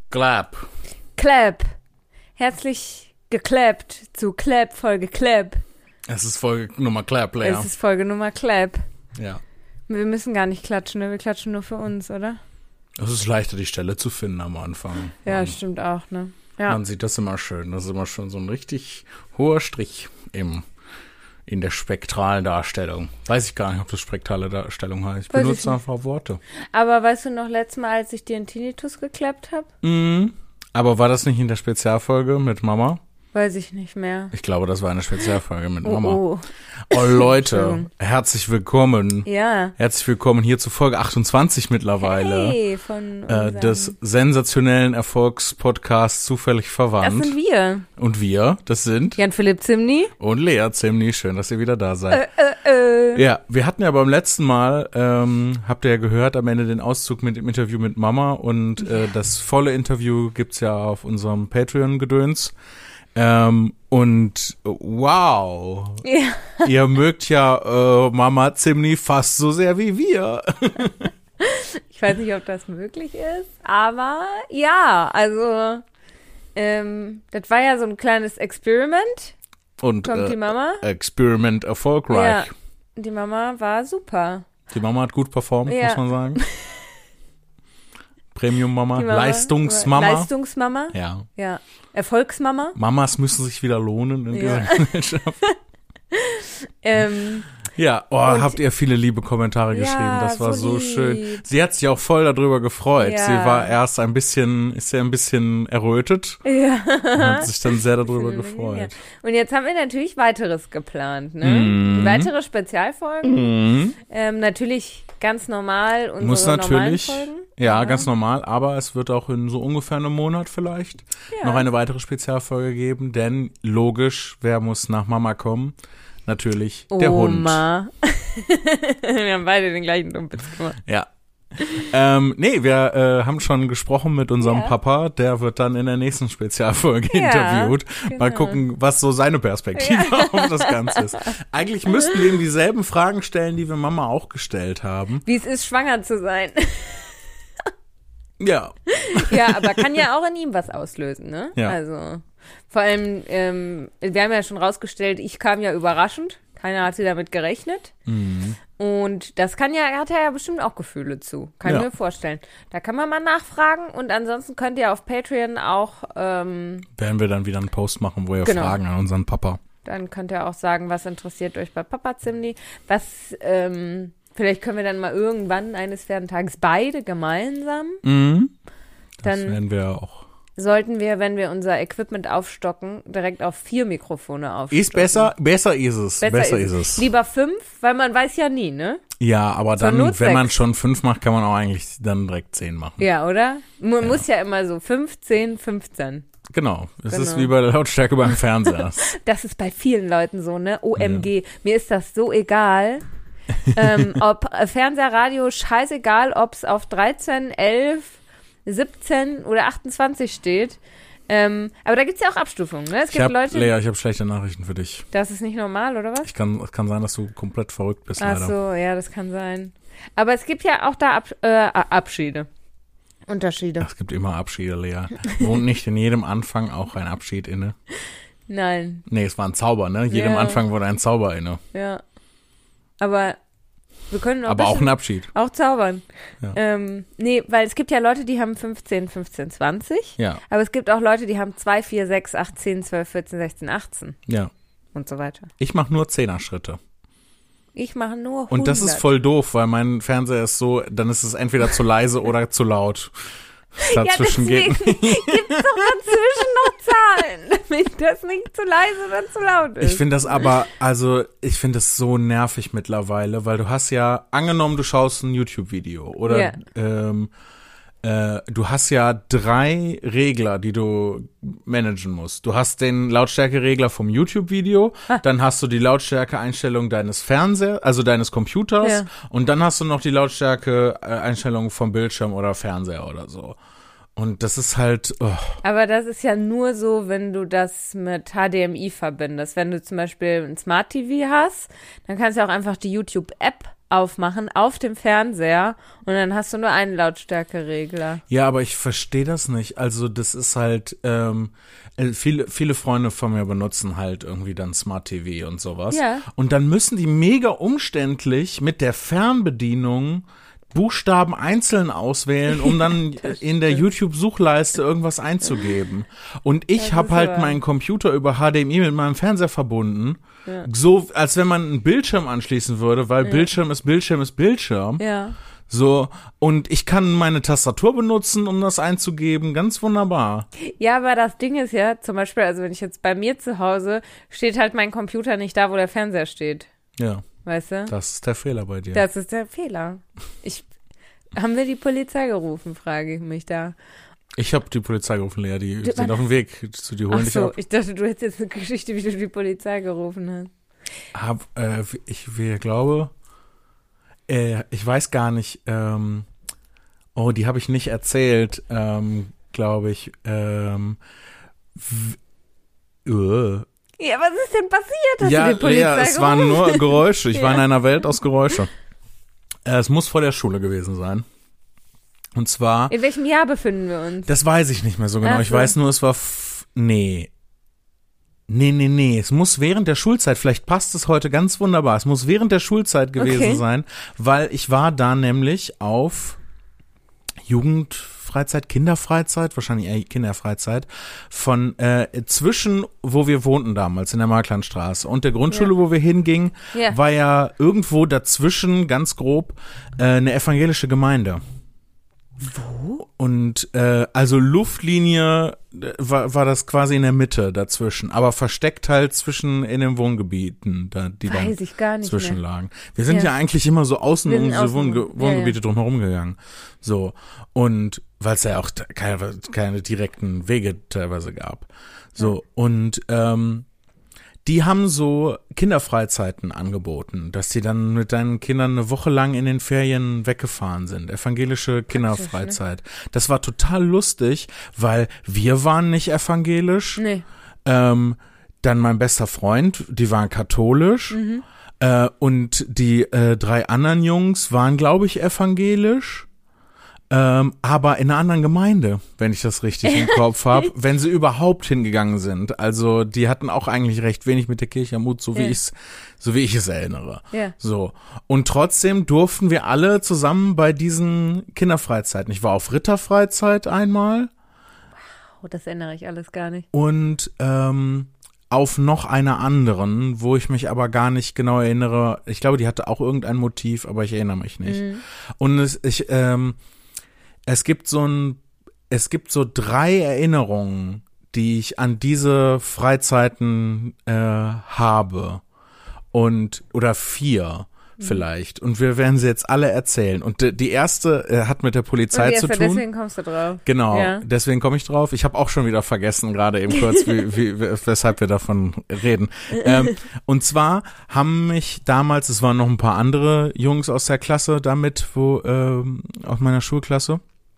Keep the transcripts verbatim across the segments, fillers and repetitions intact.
Clap. Clap. Herzlich geklappt zu Clap, Folge Clap. Es ist Folge Nummer Clap, Lea. Es ist Folge Nummer Clap. Ja. Wir müssen gar nicht klatschen, ne? Wir klatschen nur für uns, oder? Es ist leichter, die Stelle zu finden am Anfang. Ja, Man, stimmt auch, ne? Ja. Man sieht das immer schön. Das ist immer schon so ein richtig hoher Strich im, in der spektralen Darstellung. Weiß ich gar nicht, ob das spektrale Darstellung heißt. Ich Weiß benutze ich nicht. einfach Worte. Aber weißt du noch, letztes Mal, als ich dir einen Tinnitus geklappt habe? Mhm. Aber war das nicht in der Spezialfolge mit Mama? Weiß ich nicht mehr. Ich glaube, das war eine Spezialfolge mit Oh, Mama. oh. Oh, Leute, Entschuldigung. herzlich willkommen. Ja. Herzlich willkommen hier zu Folge achtundzwanzig mittlerweile. Hey, von Äh, unserem- des sensationellen Erfolgspodcasts Zufällig Das Verwandt. sind wir. Und wir, das sind Jan-Philipp Zimny. und Lea Zimny. Schön, dass ihr wieder da seid. Äh, äh. Ja, wir hatten ja beim letzten Mal, ähm, habt ihr ja gehört, am Ende den Auszug mit dem Interview mit Mama und äh, das volle Interview gibt's ja auf unserem Patreon-Gedöns. Ähm, und wow, Ja. ihr mögt ja äh, Mama Zimny fast so sehr wie wir. Ich weiß nicht, ob das möglich ist, aber ja, also ähm, das war ja so ein kleines Experiment. Und Kommt die äh, Mama? Experiment erfolgreich. Ja, die Mama war super. Die Mama hat gut performt, Ja. muss man sagen. Premium-Mama, Die Mama, Leistungsmama. Leistungsmama, Ja. ja. Erfolgsmama. Mamas müssen sich wieder lohnen in Ja. dieser Gesellschaft. Ähm, Ja, oh, Und- habt ihr viele liebe Kommentare Ja, geschrieben. Das war so so schön. lieb. Sie hat sich auch voll darüber gefreut. Ja. Sie war erst ein bisschen, ist ja ein bisschen errötet ja. und hat sich dann sehr darüber Ja. gefreut. Und jetzt haben wir natürlich weiteres geplant, ne? Mhm. Weitere Spezialfolgen. Mhm. Ähm, natürlich ganz normal unsere Muss natürlich, normalen Folgen. ja, ganz normal, aber es wird auch in so ungefähr einem Monat vielleicht Ja. noch eine weitere Spezialfolge geben, denn logisch, wer muss nach Mama kommen? Natürlich der Hund. Oma. Wir haben beide den gleichen Dummwitz gemacht. Ja. ähm, nee, wir äh, haben schon gesprochen mit unserem Ja. Papa, der wird dann in der nächsten Spezialfolge Ja, interviewt. Mal genau. gucken, was so seine Perspektive auf das Ganze ist. Eigentlich müssten wir ihm dieselben Fragen stellen, die wir Mama auch gestellt haben. Wie es ist, schwanger zu sein. Ja. Ja, aber kann ja auch in ihm was auslösen, ne? Ja. Also, vor allem, ähm, wir haben ja schon rausgestellt, ich kam ja überraschend. Keiner hatte damit gerechnet. Mhm. Und das kann ja, hat er ja bestimmt auch Gefühle zu. Kann ich Ja. mir vorstellen. Da kann man mal nachfragen und ansonsten könnt ihr auf Patreon auch, ähm, Werden wir dann wieder einen Post machen, wo ihr Genau. Fragen an unseren Papa. dann könnt ihr auch sagen, was interessiert euch bei Papa Zimni. Was, ähm, vielleicht können wir dann mal irgendwann eines Ferntages beide gemeinsam. Mhm. Das Dann werden wir auch. sollten wir, wenn wir unser Equipment aufstocken, direkt auf vier Mikrofone aufstocken. Ist besser, besser ist es. Besser, Besser, ist ist es. Lieber fünf, weil man weiß ja nie, ne? Ja, aber Zur dann, Not wenn man sechs. schon fünf macht, kann man auch eigentlich dann direkt zehn machen. Ja, oder? Man muss ja immer so fünfzehn, fünfzehn. Genau. Es ist Genau. wie bei der Lautstärke beim Fernseher. Das ist bei vielen Leuten so, ne? O M G. Mir ist das so egal. ähm, ob äh, Fernseher, Radio, scheißegal, ob es auf dreizehn, elf, siebzehn oder achtundzwanzig steht. Ähm, aber da gibt's ja auch Abstufungen, ne? Es Ich gibt hab, Leute, Lea, ich habe schlechte Nachrichten für dich. das ist nicht normal, oder was? Ich kann, es kann sein, dass du komplett verrückt bist, Ach leider. so, ja, das kann sein. Aber es gibt ja auch da Ab äh, Abschiede. Unterschiede. Es gibt immer Abschiede, Lea. Wohnt nicht in jedem Anfang auch ein Abschied inne? Nein, Nee, es war ein Zauber, ne? Jedem Ja. Anfang wurde ein Zauber inne. ja. Aber wir können auch Aber auch bisschen- ein Abschied. auch zaubern. Ja. Ähm, nee, weil es gibt ja Leute, die haben fünfzehn, fünfzehn, zwanzig. Ja, Aber es gibt auch Leute, die haben zwei, vier, sechs, acht, zehn, zwölf, vierzehn, sechzehn, achtzehn ja. und so weiter. Ich mache nur Zehner-Schritte. Ich mache nur hundert. Und das ist voll doof, weil mein Fernseher ist so, dann ist es entweder zu leise oder zu laut. Ja, Dazwischen deswegen geht. gibt's doch dazwischen noch Zahlen, damit das nicht zu leise oder zu laut ist. Ich finde das aber, also ich finde das so nervig mittlerweile, weil du hast ja, angenommen, du schaust ein YouTube-Video oder Ja. ähm, äh, du hast ja drei Regler, die du managen musst. Du hast den Lautstärkeregler vom YouTube-Video, dann hast du die Lautstärke-Einstellung deines Fernsehers, also deines Computers Ja. und dann hast du noch die Lautstärke-Einstellung vom Bildschirm oder Fernseher oder so. Und das ist halt, oh, Aber das ist ja nur so, wenn du das mit H D M I verbindest. Wenn du zum Beispiel ein Smart T V hast, dann kannst du auch einfach die YouTube-App aufmachen auf dem Fernseher und dann hast du nur einen Lautstärkeregler. Ja, aber ich verstehe das nicht. Also das ist halt, ähm, viele, viele Freunde von mir benutzen halt irgendwie dann Smart T V und sowas. Ja. Und dann müssen die mega umständlich mit der Fernbedienung Buchstaben einzeln auswählen, um dann in der YouTube-Suchleiste irgendwas einzugeben. Und ich habe halt wahr. meinen Computer über H D M I mit meinem Fernseher verbunden. Ja. So, als wenn man einen Bildschirm anschließen würde, weil ja. Bildschirm ist Bildschirm ist Bildschirm. Ja. So, und ich kann meine Tastatur benutzen, um das einzugeben. Ganz wunderbar. Ja, aber das Ding ist ja, zum Beispiel, also wenn ich jetzt bei mir zu Hause, steht halt mein Computer nicht da, wo der Fernseher steht. Ja. Weißt du? Das ist der Fehler bei dir. Das ist der Fehler. Ich, haben wir die Polizei gerufen, frage ich mich da. Ich habe die Polizei gerufen, Lea, die du, sind auf dem Weg zu dir, holen Ach dich so, ab. Ich dachte, du hättest jetzt eine Geschichte, wie du die Polizei gerufen hast. Hab, äh, ich wir glaube, äh, ich weiß gar nicht, ähm, oh, die habe ich nicht erzählt, ähm, glaube ich. Ähm, w- uh. Ja, was ist denn passiert, dass ja, du die Polizei Ja, es gerufen? waren nur Geräusche. Ich ja. war in einer Welt aus Geräusche. Äh, es muss vor der Schule gewesen sein. Und zwar. In welchem Jahr befinden wir uns? Das weiß ich nicht mehr so genau. Ach Ich so. weiß nur, es war. F- nee. Nee, nee, nee. Es muss während der Schulzeit, vielleicht passt es heute ganz wunderbar. Es muss während der Schulzeit gewesen okay. sein, weil ich war da nämlich auf Jugendfreizeit, Kinderfreizeit, wahrscheinlich eher Kinderfreizeit, von äh, zwischen, wo wir wohnten damals, in der Marklandstraße und der Grundschule, Ja. wo wir hingingen, Ja. war ja irgendwo dazwischen, ganz grob, äh, eine evangelische Gemeinde. Wo? Und äh, also Luftlinie äh, war, war das quasi in der Mitte dazwischen, aber versteckt halt zwischen in den Wohngebieten, da, die Weiß dann ich gar nicht zwischenlagen. Wir sind Ja. ja eigentlich immer so außen Wir um sind diese außen Wohnge rum. Ja, Wohngebiete ja. drumherum gegangen. So. Und weil es ja auch keine, keine direkten Wege teilweise gab. So. Ja. Und ähm, die haben so Kinderfreizeiten angeboten, dass die dann mit deinen Kindern eine Woche lang in den Ferien weggefahren sind. Evangelische Kinderfreizeit. Das war total lustig, weil wir waren nicht evangelisch. Nee. Ähm, dann mein bester Freund, die waren katholisch. Mhm. Äh, und die äh, drei anderen Jungs waren, glaube ich, evangelisch. Ähm, aber in einer anderen Gemeinde, wenn ich das richtig im Kopf habe, wenn sie überhaupt hingegangen sind. Also die hatten auch eigentlich recht wenig mit der Kirche am Hut, so wie Ja. ich's, so wie ich es erinnere. Ja. So. Und trotzdem durften wir alle zusammen bei diesen Kinderfreizeiten. Ich war auf Ritterfreizeit einmal Oh, das erinnere ich alles gar nicht. und ähm, auf noch einer anderen, wo ich mich aber gar nicht genau erinnere. Ich glaube, die hatte auch irgendein Motiv, aber ich erinnere mich nicht. Mhm. Und es, ich, ähm, es gibt so ein, es gibt so drei Erinnerungen, die ich an diese Freizeiten äh, habe. Und, oder vier vielleicht. Und wir werden sie jetzt alle erzählen. Und die, die erste äh, hat mit der Polizei Und die zu erste, tun. deswegen kommst du drauf. Genau, Ja. deswegen komme ich drauf. Ich habe auch schon wieder vergessen, gerade eben kurz, wie, wie, weshalb wir davon reden. Ähm, und zwar haben mich damals, es waren noch ein paar andere Jungs aus der Klasse damit, wo ähm, aus meiner Schulklasse.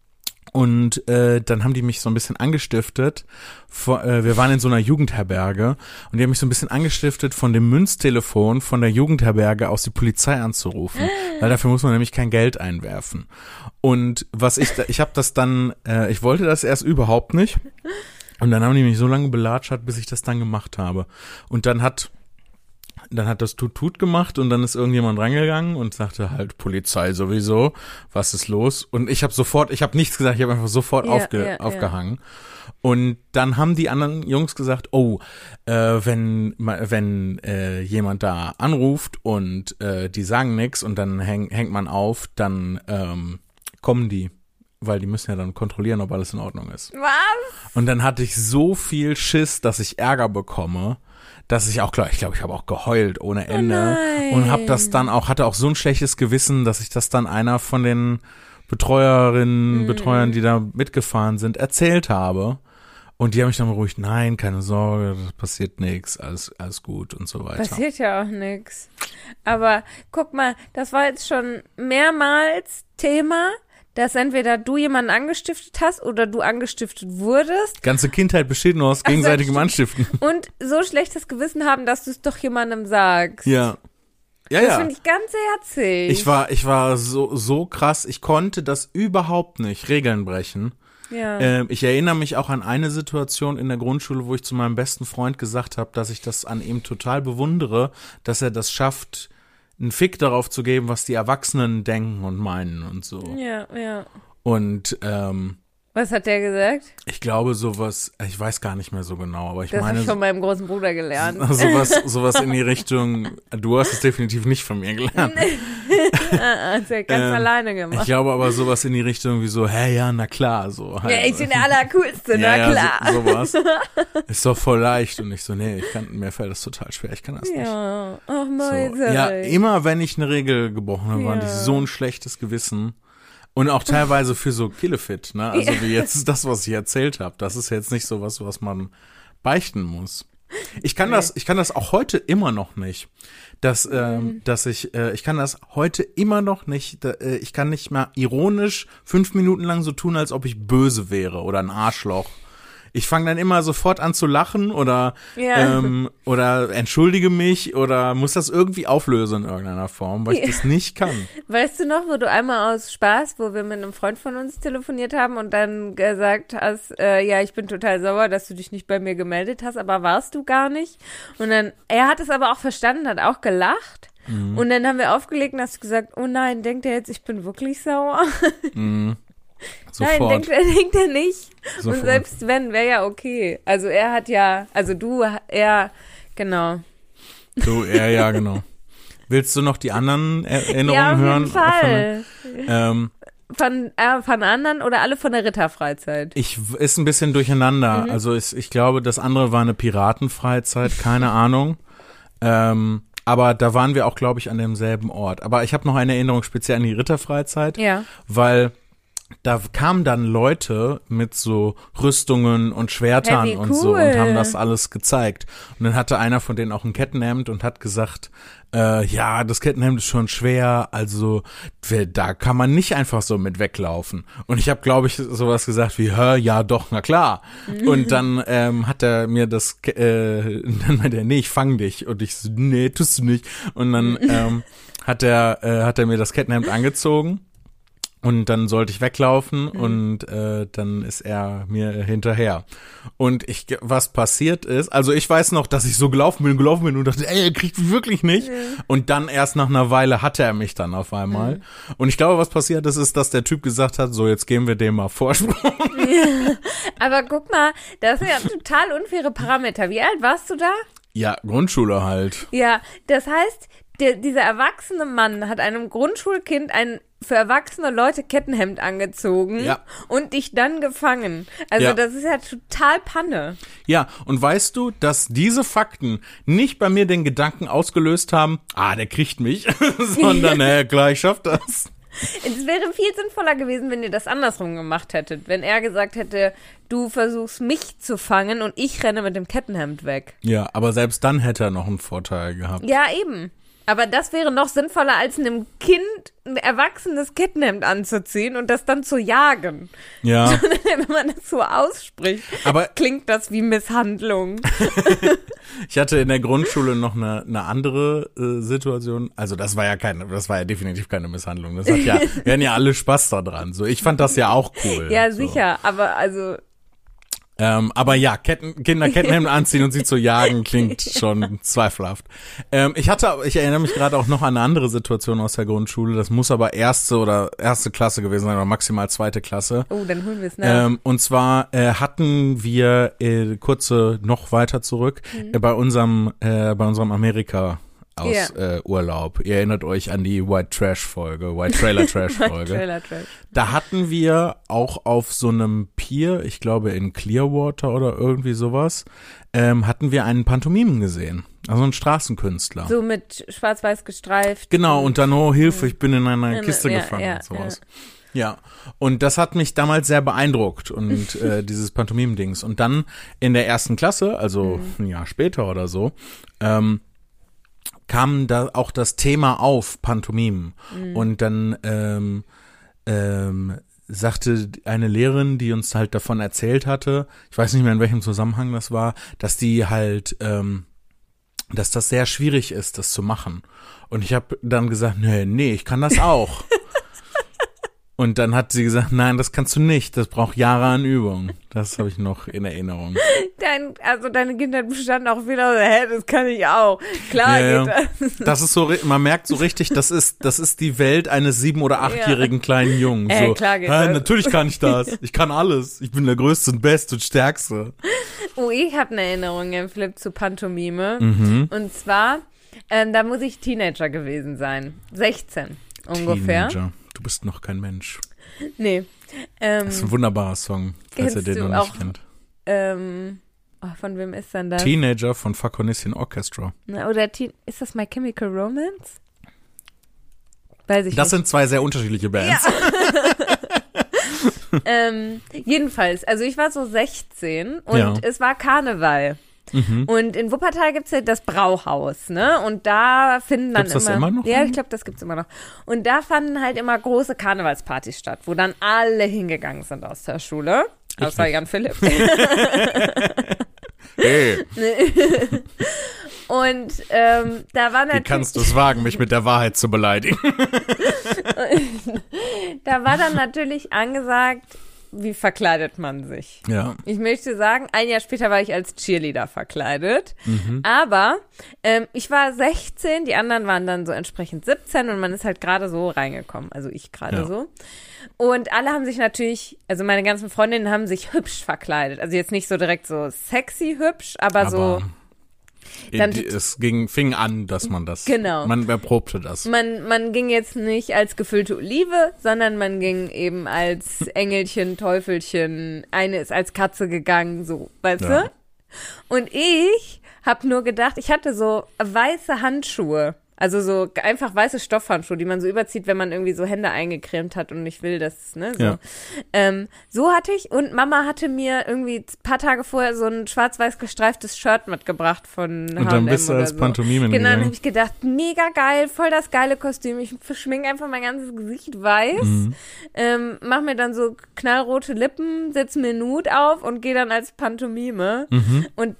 Und äh, dann haben die mich so ein bisschen angestiftet. Vor, äh, wir waren in so einer Jugendherberge und die haben mich so ein bisschen angestiftet, von dem Münztelefon von der Jugendherberge aus die Polizei anzurufen, weil dafür muss man nämlich kein Geld einwerfen. Und was ich, da, ich habe das dann, äh, ich wollte das erst überhaupt nicht. Und dann haben die mich so lange belatschert, bis ich das dann gemacht habe. Und dann hat Dann hat das Tut-Tut gemacht und dann ist irgendjemand rangegangen und sagte halt, Polizei sowieso, was ist los? Und ich habe sofort, ich habe nichts gesagt, ich habe einfach sofort Ja, aufge, ja, aufgehangen. Und dann haben die anderen Jungs gesagt, oh, äh, wenn wenn äh, jemand da anruft und äh, die sagen nix und dann häng, hängt man auf, dann ähm, kommen die. Weil die müssen ja dann kontrollieren, ob alles in Ordnung ist. Was? Und dann hatte ich so viel Schiss, dass ich Ärger bekomme, dass ich auch, klar, ich glaube, ich habe auch geheult ohne Ende Oh und habe das dann auch, hatte auch so ein schlechtes Gewissen, dass ich das dann einer von den Betreuerinnen, Mhm. Betreuern, die da mitgefahren sind, erzählt habe. Und die haben mich dann beruhigt, nein, keine Sorge, das passiert nichts, alles, alles gut und so weiter. Passiert ja auch nix. Aber guck mal, das war jetzt schon mehrmals Thema, dass entweder du jemanden angestiftet hast oder du angestiftet wurdest Ganze Kindheit besteht nur aus gegenseitigem stimmt. Anstiften. und so schlechtes Gewissen haben, dass du es doch jemandem sagst. Ja. Ja, das ja. finde ich ganz herzig. Ich war, ich war so, so krass, ich konnte das überhaupt nicht, Regeln brechen. Ja. Ähm, ich erinnere mich auch an eine Situation in der Grundschule, wo ich zu meinem besten Freund gesagt habe, dass ich das an ihm total bewundere, dass er das schafft, einen Fick darauf zu geben, was die Erwachsenen denken und meinen und so. Ja, ja. Und ähm, was hat der gesagt? ich glaube sowas, ich weiß gar nicht mehr so genau, aber ich Das meine habe ich von meinem großen Bruder gelernt. sowas, sowas in die Richtung, du hast es definitiv nicht von mir gelernt. Hat er ganz Ähm, alleine Ich gemacht. glaube aber sowas in die Richtung wie so, hä, ja, na klar, so. Halt. Ja, ich bin der Allercoolste, Ja, na ja, klar. So, sowas. Ist doch voll leicht. Und ich so, nee, ich kann, mir fällt das total schwer, ich kann das nicht. Ja, ach So. Mäuse. Ja, immer wenn ich eine Regel gebrochen habe, war Ja. ich so ein schlechtes Gewissen. Und auch teilweise für so Killefit, ne? Also wie jetzt das, was ich erzählt habe. Das ist jetzt nicht so was, was man beichten muss. Ich kann Nee. das, ich kann das auch heute immer noch nicht. Dass, ähm, dass ich, äh, ich kann das heute immer noch nicht, da, äh, ich kann nicht mal ironisch fünf Minuten lang so tun, als ob ich böse wäre oder ein Arschloch. Ich fange dann immer sofort an zu lachen oder Ja. ähm, oder entschuldige mich oder muss das irgendwie auflösen in irgendeiner Form, weil ich Ja. das nicht kann. Weißt du noch, wo du einmal aus Spaß, wo wir mit einem Freund von uns telefoniert haben und dann gesagt hast, äh, ja, ich bin total sauer, dass du dich nicht bei mir gemeldet hast, aber warst du gar nicht. Und dann, er hat es aber auch verstanden, hat auch gelacht. Mhm. Und dann haben wir aufgelegt und hast gesagt, oh nein, denkt er jetzt, ich bin wirklich sauer? Mhm. Nein, Sofort. denkt er, denkt er nicht. Sofort. Und selbst wenn, wäre ja okay. Also er hat ja, also du, er, genau. Du, ja, ja, genau. Willst du noch die anderen Er- Erinnerungen Ja, auf hören? jeden Fall. Von, der- ähm, Von, äh, von anderen oder alle von der Ritterfreizeit? ich ist ein bisschen durcheinander. Mhm. Also ich, ich glaube, das andere war eine Piratenfreizeit, keine Ahnung. Ähm, aber da waren wir auch, glaube ich, an demselben Ort. Aber ich habe noch eine Erinnerung speziell an die Ritterfreizeit, Ja. weil da kamen dann Leute mit so Rüstungen und Schwertern Hey, wie und so cool. und haben das alles gezeigt. Und dann hatte einer von denen auch ein Kettenhemd und hat gesagt, äh, ja, das Kettenhemd ist schon schwer, also wer- da kann man nicht einfach so mit weglaufen. Und ich habe, glaube ich, sowas gesagt wie, hä, ja doch, na klar. Und dann ähm, hat er mir das, Ke- äh, dann meinte er, nee, ich fang dich. Und ich so, nee, tust du nicht. Und dann ähm, hat er, äh, hat er mir das Kettenhemd angezogen. Und dann sollte ich weglaufen Mhm. und äh, dann ist er mir hinterher. Und ich, was passiert ist, also ich weiß noch, dass ich so gelaufen bin, gelaufen bin und dachte, ey, er kriegt mich wirklich nicht. Ja. Und dann erst nach einer Weile hatte er mich dann auf einmal. Mhm. Und ich glaube, was passiert ist, ist, dass der Typ gesagt hat, so jetzt geben wir dem mal Vorsprung. Aber guck mal, das sind ja total unfaire Parameter. Wie alt warst du da? Ja, Grundschule halt. Ja, das heißt, der, dieser erwachsene Mann hat einem Grundschulkind ein für erwachsene Leute Kettenhemd angezogen Ja. und dich dann gefangen. Also Ja. das ist ja total Panne. Ja, und weißt du, dass diese Fakten nicht bei mir den Gedanken ausgelöst haben, ah, der kriegt mich, sondern, naja, klar, ich schaff das. Es wäre viel sinnvoller gewesen, wenn ihr das andersrum gemacht hättet. Wenn er gesagt hätte, du versuchst mich zu fangen und ich renne mit dem Kettenhemd weg. Ja, aber selbst dann hätte er noch einen Vorteil gehabt. Ja, eben. Aber das wäre noch sinnvoller, als einem Kind ein erwachsenes Kettenhemd anzuziehen und das dann zu jagen. Ja, Wenn man das so ausspricht, aber klingt das wie Misshandlung. ich hatte in der Grundschule noch eine, eine andere äh, Situation. Also das war ja keine, das war ja definitiv keine Misshandlung. Das hat ja, wir hatten ja alle Spaß daran. So, ich fand das ja auch cool. Ja, so. sicher, aber also, Ähm, aber ja, Ketten, Kinder Kettenhemden anziehen und sie zu jagen klingt schon zweifelhaft. Ähm, ich hatte, ich erinnere mich gerade auch noch an eine andere Situation aus der Grundschule. Das muss aber erste oder erste Klasse gewesen sein oder maximal zweite Klasse. oh, dann holen wir es nach. Ähm, und zwar äh, hatten wir äh, kurze noch weiter zurück Mhm. äh, bei unserem äh, bei unserem Amerika aus Ja. äh, Urlaub. Ihr erinnert euch an die White Trash Folge, White Trailer Trash Folge. Trailer, Trailer. Da hatten wir auch auf so einem Pier, ich glaube in Clearwater oder irgendwie sowas, ähm, hatten wir einen Pantomimen gesehen. Also einen Straßenkünstler. So mit schwarz-weiß gestreift. Genau, und dann, oh Hilfe, ich bin in einer Ja, Kiste ja, gefangen ja, und sowas. Ja, und das hat mich damals sehr beeindruckt und äh, dieses Pantomim-Dings. Und dann in der ersten Klasse, also Mhm. ein Jahr später oder so, ähm, kam da auch das Thema auf, Pantomim. Mhm. Und dann ähm, ähm, sagte eine Lehrerin, die uns halt davon erzählt hatte, ich weiß nicht mehr in welchem Zusammenhang das war, dass die halt ähm, dass das sehr schwierig ist, das zu machen. Und ich habe dann gesagt, nee, nee, ich kann das auch. Und dann hat sie gesagt, nein, das kannst du nicht, das braucht Jahre an Übung. Das habe ich noch in Erinnerung. Dein, also deine Kindheit bestand auch wieder so, hä, das kann ich auch. Klar ja, geht das. Das ist so, man merkt so richtig, das ist, das ist die Welt eines sieben- oder achtjährigen ja. kleinen Jungen. Äh, so, klar geht hä, das. Natürlich kann ich das. Ich kann alles. Ich bin der Größte und Beste und Stärkste. Oh, ich habe eine Erinnerung, im Flip, zu Pantomime. Mhm. Und zwar, ähm, da muss ich Teenager gewesen sein. sechzehn ungefähr. Teenager. Du bist noch kein Mensch. Nee. Ähm, das ist ein wunderbarer Song, falls ihr den noch nicht auch, kennt. Ähm, oh, von wem ist denn das? Teenager von Faconission Orchestra. Oder Teen, ist das My Chemical Romance? Weiß ich das nicht. sind zwei sehr unterschiedliche Bands. Ja. ähm, jedenfalls, also ich war so sechzehn und Ja. es war Karneval. Mhm. Und in Wuppertal gibt's ja das Brauhaus, ne? Und da finden dann Gibt's immer, das immer noch? Ja, ich glaube, das gibt's immer noch. Und da fanden halt immer große Karnevalspartys statt, wo dann alle hingegangen sind aus der Schule. Ich Außer nicht. Jan Philipp. Hey, Und ähm, da war wie natürlich, kannst du es wagen, mich mit der Wahrheit zu beleidigen? da war dann natürlich angesagt, wie verkleidet man sich. Ja. Ich möchte sagen, ein Jahr später war ich als Cheerleader verkleidet. Mhm. Aber ähm, ich war sechzehn, die anderen waren dann so entsprechend siebzehn und man ist halt gerade so reingekommen. Also ich gerade Ja. so. Und alle haben sich natürlich, also meine ganzen Freundinnen haben sich hübsch verkleidet. Also jetzt nicht so direkt so sexy hübsch, aber, Aber so, dann- die- es ging, fing an, dass man das, Genau. man erprobte das. man, man ging jetzt nicht als gefüllte Olive, sondern man ging eben als Engelchen, Teufelchen, eine ist als Katze gegangen, so, weißt Ja. du? Und ich habe nur gedacht, ich hatte so weiße Handschuhe. Also so einfach weiße Stoffhandschuhe, die man so überzieht, wenn man irgendwie so Hände eingecremt hat und nicht will, dass, ne, so. Ja. Ähm, so hatte ich, und Mama hatte mir irgendwie ein paar Tage vorher so ein schwarz-weiß gestreiftes Shirt mitgebracht von H und M. Und dann bist du oder als so. Pantomimen Genau, dann gegangen. habe ich gedacht, mega geil, voll das geile Kostüm. Ich verschminke einfach mein ganzes Gesicht weiß, Mhm. ähm, mach mir dann so knallrote Lippen, setz mir einen Hut auf und gehe dann als Pantomime. Mhm. Und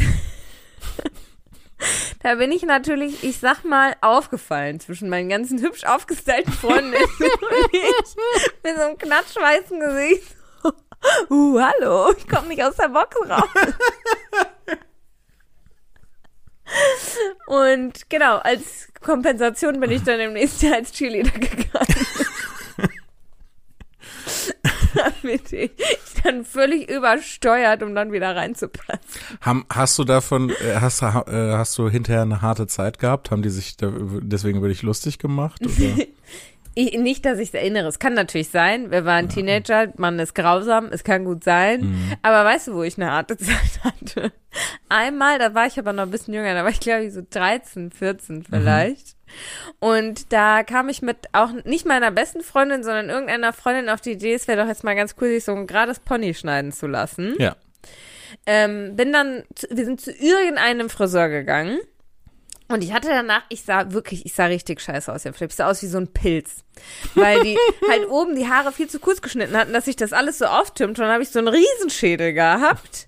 da bin ich natürlich, ich sag mal, aufgefallen zwischen meinen ganzen hübsch aufgestylten Freunden und ich mit so einem knatschweißen Gesicht. Uh, hallo, ich komme nicht aus der Box raus. Und genau, als Kompensation bin ich dann im nächsten Jahr als Cheerleader gegangen. Damit ich dann völlig übersteuert, um dann wieder reinzupassen. Ham, hast du davon, äh, hast, äh, hast du hinterher eine harte Zeit gehabt? Haben die sich da, deswegen über dich lustig gemacht? Oder? Ich, nicht, dass ich es erinnere. Es kann natürlich sein. Wir waren Teenager, man ist grausam, es kann gut sein. Mhm. Aber weißt du, wo ich eine harte Zeit hatte? Einmal, da war ich aber noch ein bisschen jünger, da war ich glaube ich so dreizehn, vierzehn vielleicht. Mhm. Und da kam ich mit auch nicht meiner besten Freundin, sondern irgendeiner Freundin auf die Idee, es wäre doch jetzt mal ganz cool, sich so ein gerades Pony schneiden zu lassen. Ja. Ähm, bin dann, zu, wir sind zu irgendeinem Friseur gegangen. Und ich hatte danach, ich sah wirklich, ich sah richtig scheiße aus, ich sah aus wie so ein Pilz. Weil die halt oben die Haare viel zu kurz geschnitten hatten, dass sich das alles so auftürmt. Und dann habe ich so einen Riesenschädel gehabt.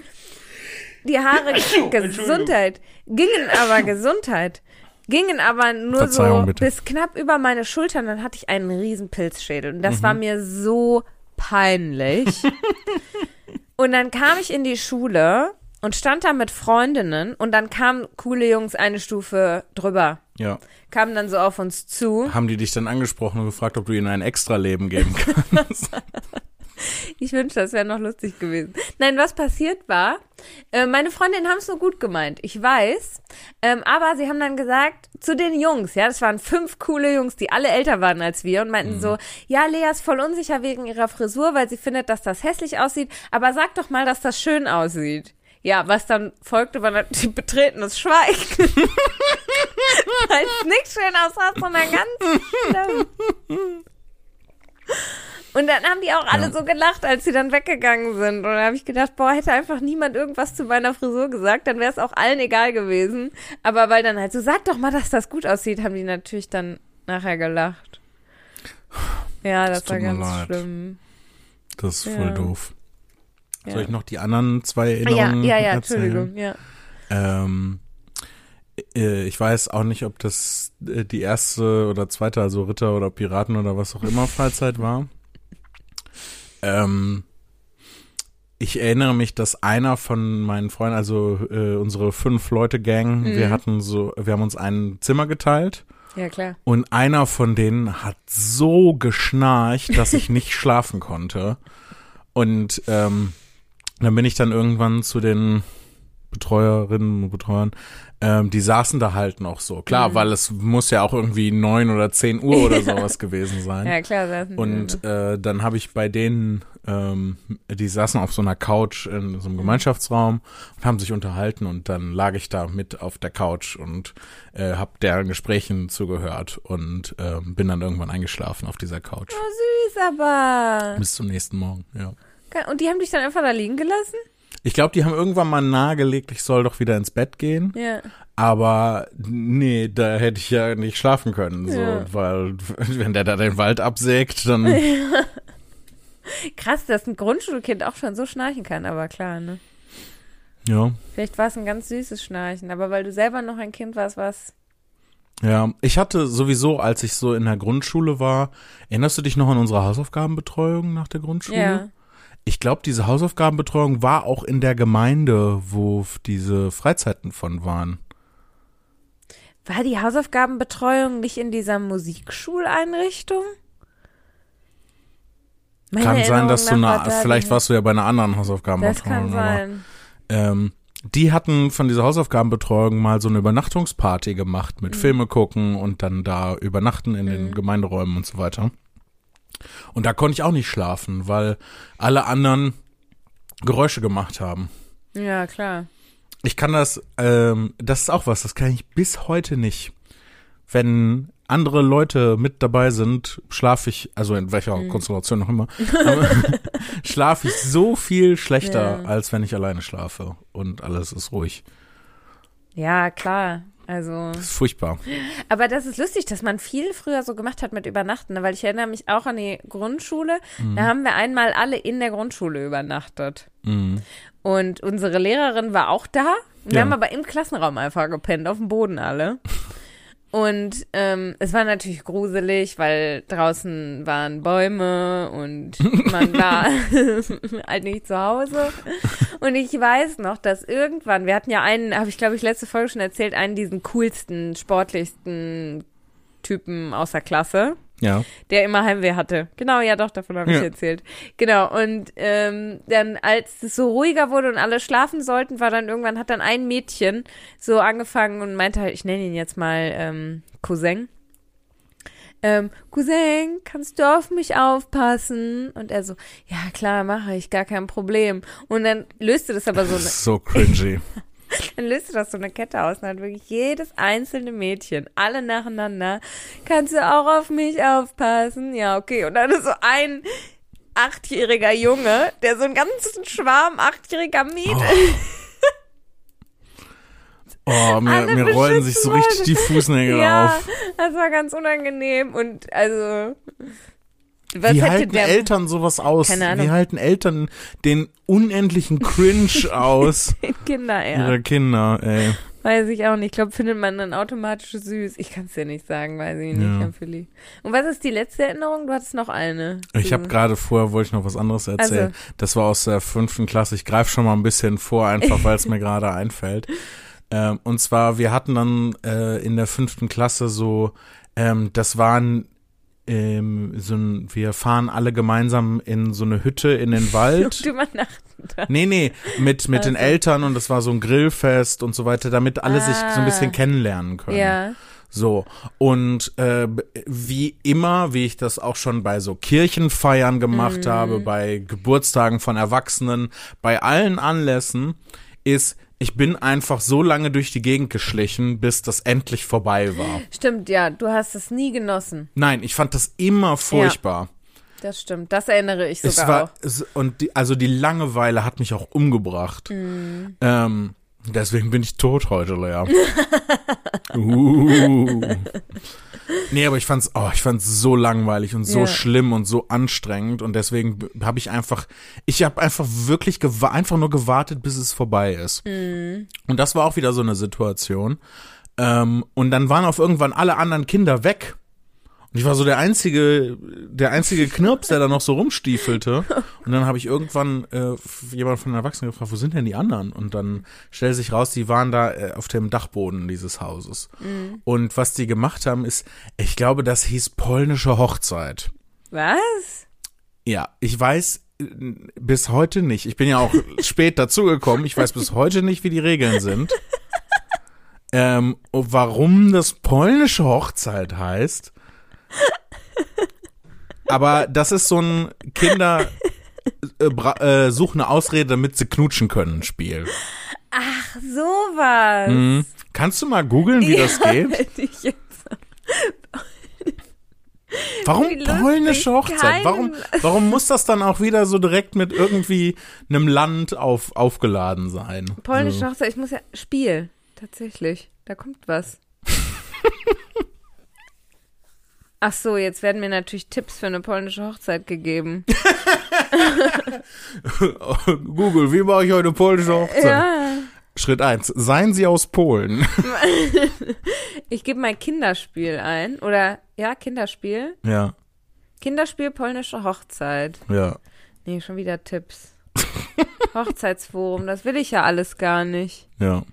Die Haare, Gesundheit, gingen aber Gesundheit, gingen aber nur Verzeihung, so bitte. bis knapp über meine Schultern. Dann hatte ich einen riesen Pilzschädel. Und das Mhm. war mir so peinlich. Und dann kam ich in die Schule und stand da mit Freundinnen und dann kamen coole Jungs eine Stufe drüber. Ja. Kamen dann so auf uns zu. Haben die dich dann angesprochen und gefragt, ob du ihnen ein Extra-Leben geben kannst? Ich wünschte, das wäre noch lustig gewesen. Nein, was passiert war, äh, meine Freundinnen haben es so gut gemeint, ich weiß, ähm, aber sie haben dann gesagt, zu den Jungs, ja, das waren fünf coole Jungs, die alle älter waren als wir und meinten Mhm. so, ja, Lea ist voll unsicher wegen ihrer Frisur, weil sie findet, dass das hässlich aussieht, aber sag doch mal, dass das schön aussieht. Ja, was dann folgte, war natürlich betretenes Schweigen. Weil es nicht schön aussah, sondern ganz schlimm. Und dann haben die auch alle Ja. so gelacht, als sie dann weggegangen sind. Und da habe ich gedacht, boah, hätte einfach niemand irgendwas zu meiner Frisur gesagt, dann wäre es auch allen egal gewesen. Aber weil dann halt so, sag doch mal, dass das gut aussieht, haben die natürlich dann nachher gelacht. Ja, das, Das war tut mir ganz leid. schlimm. Das ist voll Ja. doof. Ja. Soll ich noch die anderen zwei Ja, Erinnerungen ja, ja, erzählen? Entschuldigung, ja. Ähm, äh, ich weiß auch nicht, ob das äh, die erste oder zweite, also Ritter oder Piraten oder was auch immer Freizeit war. Ähm, ich erinnere mich, dass einer von meinen Freunden, also äh, unsere Fünf-Leute-Gang, Mhm. wir hatten so, wir haben uns ein Zimmer geteilt. Ja, klar. Und einer von denen hat so geschnarcht, dass ich nicht schlafen konnte. Und ähm, dann bin ich dann irgendwann zu den Betreuerinnen und Betreuern, ähm, die saßen da halt noch so. Klar, Mhm. weil es muss ja auch irgendwie neun oder zehn Uhr oder sowas gewesen sein. Ja, klar. saßen die Und da. äh, dann habe ich bei denen, ähm, die saßen auf so einer Couch in so einem Gemeinschaftsraum und haben sich unterhalten und dann lag ich da mit auf der Couch und äh, habe deren Gesprächen zugehört und ähm, bin dann irgendwann eingeschlafen auf dieser Couch. Oh, süß aber. Bis zum nächsten Morgen, ja. Und die haben dich dann einfach da liegen gelassen? Ich glaube, die haben irgendwann mal nahegelegt, ich soll doch wieder ins Bett gehen. Ja. Aber nee, da hätte ich ja nicht schlafen können, so, Ja. weil wenn der da den Wald absägt, dann Krass, dass ein Grundschulkind auch schon so schnarchen kann, aber klar, ne? ja. Vielleicht war es ein ganz süßes Schnarchen, aber weil du selber noch ein Kind warst, was. Ja, ich hatte sowieso, als ich so in der Grundschule war, erinnerst du dich noch an unsere Hausaufgabenbetreuung nach der Grundschule? Ja. Ich glaube, diese Hausaufgabenbetreuung war auch in der Gemeinde, wo diese Freizeiten von waren. War die Hausaufgabenbetreuung nicht in dieser Musikschuleinrichtung? Meine Kann sein, Erinnerung dass du, nach na, war da vielleicht die- warst du ja bei einer anderen Das Hausaufgabenbetreuung. kann aber, sein. ähm, die hatten von dieser Hausaufgabenbetreuung mal so eine Übernachtungsparty gemacht mit Mhm. Filme gucken und dann da übernachten in den Mhm. Gemeinderäumen und so weiter. Und da konnte ich auch nicht schlafen, weil alle anderen Geräusche gemacht haben. Ja, klar. Ich kann das, ähm, das ist auch was, das kann ich bis heute nicht. Wenn andere Leute mit dabei sind, schlafe ich, also in welcher Mhm. Konstellation noch immer, aber schlafe ich so viel schlechter, Ja. als wenn ich alleine schlafe und alles ist ruhig. Ja, klar. Also. Das ist furchtbar. Aber das ist lustig, dass man viel früher so gemacht hat mit Übernachten, ne? Weil ich erinnere mich auch an die Grundschule. Mhm. Da haben wir einmal alle in der Grundschule übernachtet. Mhm. Und unsere Lehrerin war auch da. Wir Ja. haben aber im Klassenraum einfach gepennt, auf dem Boden alle. Und ähm, es war natürlich gruselig, weil draußen waren Bäume und man war halt nicht zu Hause. Und ich weiß noch, dass irgendwann, wir hatten ja einen, habe ich glaube ich letzte Folge schon erzählt, einen diesen coolsten, sportlichsten Typen aus der Klasse, Ja. der immer Heimweh hatte. Genau, ja doch, davon habe ich Ja. erzählt. Genau, und ähm, dann, als es so ruhiger wurde und alle schlafen sollten, war dann irgendwann, hat dann ein Mädchen so angefangen und meinte halt, ich nenne ihn jetzt mal ähm, Cousin. Ähm, Cousin, kannst du auf mich aufpassen? Und er so, ja klar, mache ich, gar kein Problem. Und dann löste das aber so Das eine, ist so cringy. dann löste das so eine Kette aus und hat wirklich jedes einzelne Mädchen, alle nacheinander, kannst du auch auf mich aufpassen? Ja, okay. Und dann ist so ein achtjähriger Junge, der so einen ganzen Schwarm achtjähriger Mädchen. Oh, mir, Alle mir rollen sich so richtig die Fußnägel ja, auf. das war ganz unangenehm und also was Wie hätte halten der Eltern sowas aus? Keine Ahnung. Wie halten Eltern den unendlichen Cringe aus Kinder, ja. ihrer Kinder, ey? Weiß ich auch nicht. Ich glaube, findet man dann automatisch süß. Ich kann es dir nicht sagen, weiß ich nicht, Ja. Herr Philly. Und was ist die letzte Erinnerung? Du hattest noch eine. Ich habe Du- gerade vorher, wollte ich noch was anderes erzählen. Also. Das war aus der fünften Klasse. Ich greife schon mal ein bisschen vor, einfach weil es mir gerade einfällt. Ähm, und zwar, wir hatten dann äh, in der fünften Klasse so, ähm, das waren ähm, so ein, wir fahren alle gemeinsam in so eine Hütte in den Wald. Du übernachten da. Nee, nee, mit, mit den Also. Eltern und das war so ein Grillfest und so weiter, damit alle sich so ein Ah. bisschen kennenlernen können. Ja. So, und äh, wie immer, wie ich das auch schon bei so Kirchenfeiern gemacht Mhm. habe, bei Geburtstagen von Erwachsenen, bei allen Anlässen, ist, ich bin einfach so lange durch die Gegend geschlichen, bis das endlich vorbei war. Stimmt, ja. Du hast es nie genossen. Nein, ich fand das immer furchtbar. Das stimmt. Das erinnere ich Es sogar war, auch. es, und die, also die Langeweile hat mich auch umgebracht. Mhm. Ähm, deswegen bin ich tot heute, Lea. uh. Nee, aber ich fand's, oh, ich fand's so langweilig und so Ja. schlimm und so anstrengend und deswegen habe ich einfach, ich habe einfach wirklich gewa- einfach nur gewartet, bis es vorbei ist. Mhm. Und das war auch wieder so eine Situation. Ähm, und dann waren auf irgendwann alle anderen Kinder weg. Und ich war so der einzige, der einzige Knirps, der da noch so rumstiefelte. Und dann habe ich irgendwann äh, jemand von den Erwachsenen gefragt, wo sind denn die anderen? Und dann stellte sich raus, die waren da äh, auf dem Dachboden dieses Hauses. Mhm. Und was die gemacht haben, ist, ich glaube, das hieß polnische Hochzeit. Was? Ja, ich weiß äh, bis heute nicht. Ich bin ja auch spät dazugekommen. Ich weiß bis heute nicht, wie die Regeln sind. Ähm, warum das polnische Hochzeit heißt. Aber das ist so ein Kinder äh, bra- äh, suchen eine Ausrede, damit sie knutschen können Spiel. Ach, sowas. Mhm. Kannst du mal googeln, wie ja, das geht? Ich jetzt. Warum polnische Hochzeit? Warum, warum muss das dann auch wieder so direkt mit irgendwie einem Land auf, aufgeladen sein? Polnische so. Hochzeit, ich muss ja, Spiel, tatsächlich, da kommt was. Ach so, jetzt werden mir natürlich Tipps für eine polnische Hochzeit gegeben. Google, wie mache ich heute polnische Hochzeit? Ja. Schritt eins, seien Sie aus Polen. Ich gebe mein Kinderspiel ein. Oder, ja, Kinderspiel. Ja. Kinderspiel polnische Hochzeit. Ja. Nee, schon wieder Tipps. Hochzeitsforum, das will ich ja alles gar nicht. Ja.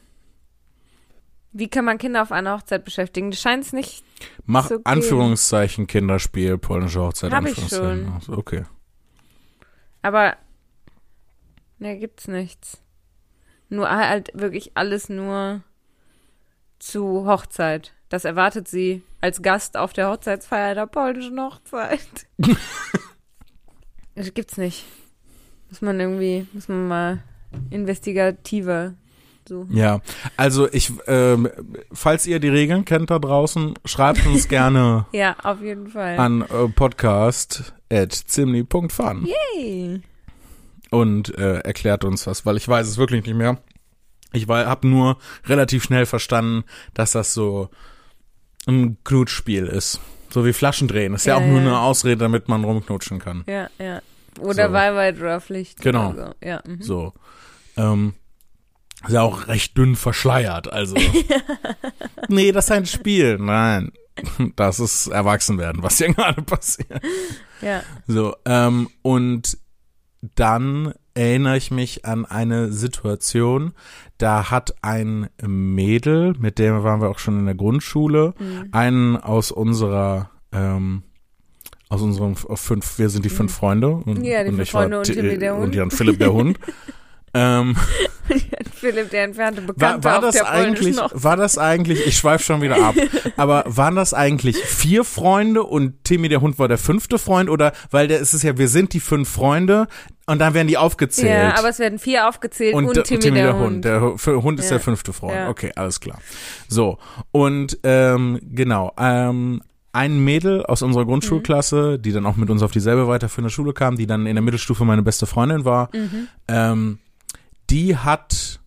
Wie kann man Kinder auf einer Hochzeit beschäftigen? Das scheint es nicht Mach zu geben. Anführungszeichen Kinderspiel, polnische Hochzeit. Hab ich Anführungszeichen. schon. Also, okay. Aber, ne, gibt's nichts. Nur halt wirklich alles nur zu Hochzeit. Das erwartet sie als Gast auf der Hochzeitsfeier der polnischen Hochzeit. Das gibt's nicht. Muss man irgendwie, muss man mal investigativer suchen. Ja, also ich, ähm, falls ihr die Regeln kennt da draußen, schreibt uns gerne Ja, auf jeden Fall. an äh, podcast at zimni punkt fun Yay. und äh, erklärt uns was, weil ich weiß es wirklich nicht mehr. Ich habe nur relativ schnell verstanden, dass das so ein Knutschspiel ist. So wie Flaschendrehen. Ist ja, Ja, auch nur ja. eine Ausrede, damit man rumknutschen kann. Ja, ja. Oder So. Wahlweit oder Pflicht. Genau. Oder so. Ja, mhm. So. Ähm, ist ja auch recht dünn verschleiert, also. Nee, das ist ein Spiel. Nein. Das ist Erwachsenwerden, was hier gerade passiert. Ja. So, ähm, und dann erinnere ich mich an eine Situation, da hat ein Mädel, mit dem waren wir auch schon in der Grundschule, mhm. einen aus unserer, ähm, aus unseren fünf, wir sind die fünf Freunde. Und, Ja, die und fünf ich war Freunde und T- Timmy der Hund. Und Jan Philipp der Hund. ähm, Philipp, der entfernte Bekannte war, war auf das der eigentlich, polnischen Hochzeit. war das eigentlich, ich schweife schon wieder ab, aber waren das eigentlich vier Freunde und Timmy der Hund war der fünfte Freund oder, weil der ist es ja, wir sind die fünf Freunde und dann werden die aufgezählt. Ja, aber es werden vier aufgezählt und, und, und Timmy, Timmy der, der Hund. Der Hu- Hund ist Ja. der fünfte Freund. Ja. Okay, alles klar. So, und ähm, genau, ähm, ein Mädel aus unserer Grundschulklasse, mhm. die dann auch mit uns auf dieselbe weiterführende Schule kam, die dann in der Mittelstufe meine beste Freundin war, Mhm. ähm, die hat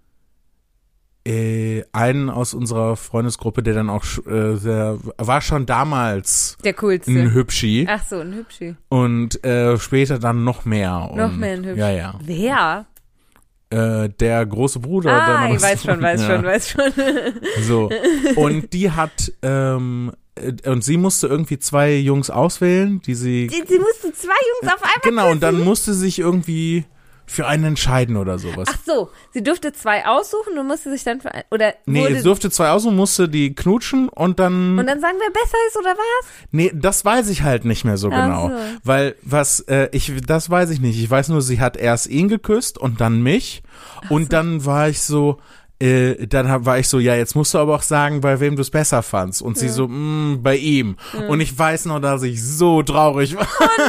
äh, einen aus unserer Freundesgruppe, der dann auch, äh, der war schon damals Der coolste. ein Hübschi Ach so, ein Hübschi. und äh, später dann noch mehr. Und, Noch mehr ein Hübschi. Ja, ja. Wer? Äh, der große Bruder. Ah, der noch ich weiß schon, weiß ja. schon, weiß schon. So. Und die hat, ähm, äh, und sie musste irgendwie zwei Jungs auswählen, die sie. Sie, sie mussten zwei Jungs auf einmal Genau, und dann küssen. musste sie sich irgendwie für einen entscheiden oder sowas. Ach so, sie durfte zwei aussuchen und musste sich dann für ein, oder Nee, wurde, sie durfte zwei aus und musste die knutschen und dann. und dann sagen, wer besser ist oder was? Nee, das weiß ich halt nicht mehr so Ach genau. so. Weil was, äh, ich, das weiß ich nicht. Ich weiß nur, sie hat erst ihn geküsst und dann mich. Und dann war ich so, äh, dann hab, war ich so, ja, jetzt musst du aber auch sagen, bei wem du es besser fandst. Und sie Ja. so, mh, bei ihm. Und ich weiß noch, dass ich so traurig war. Oh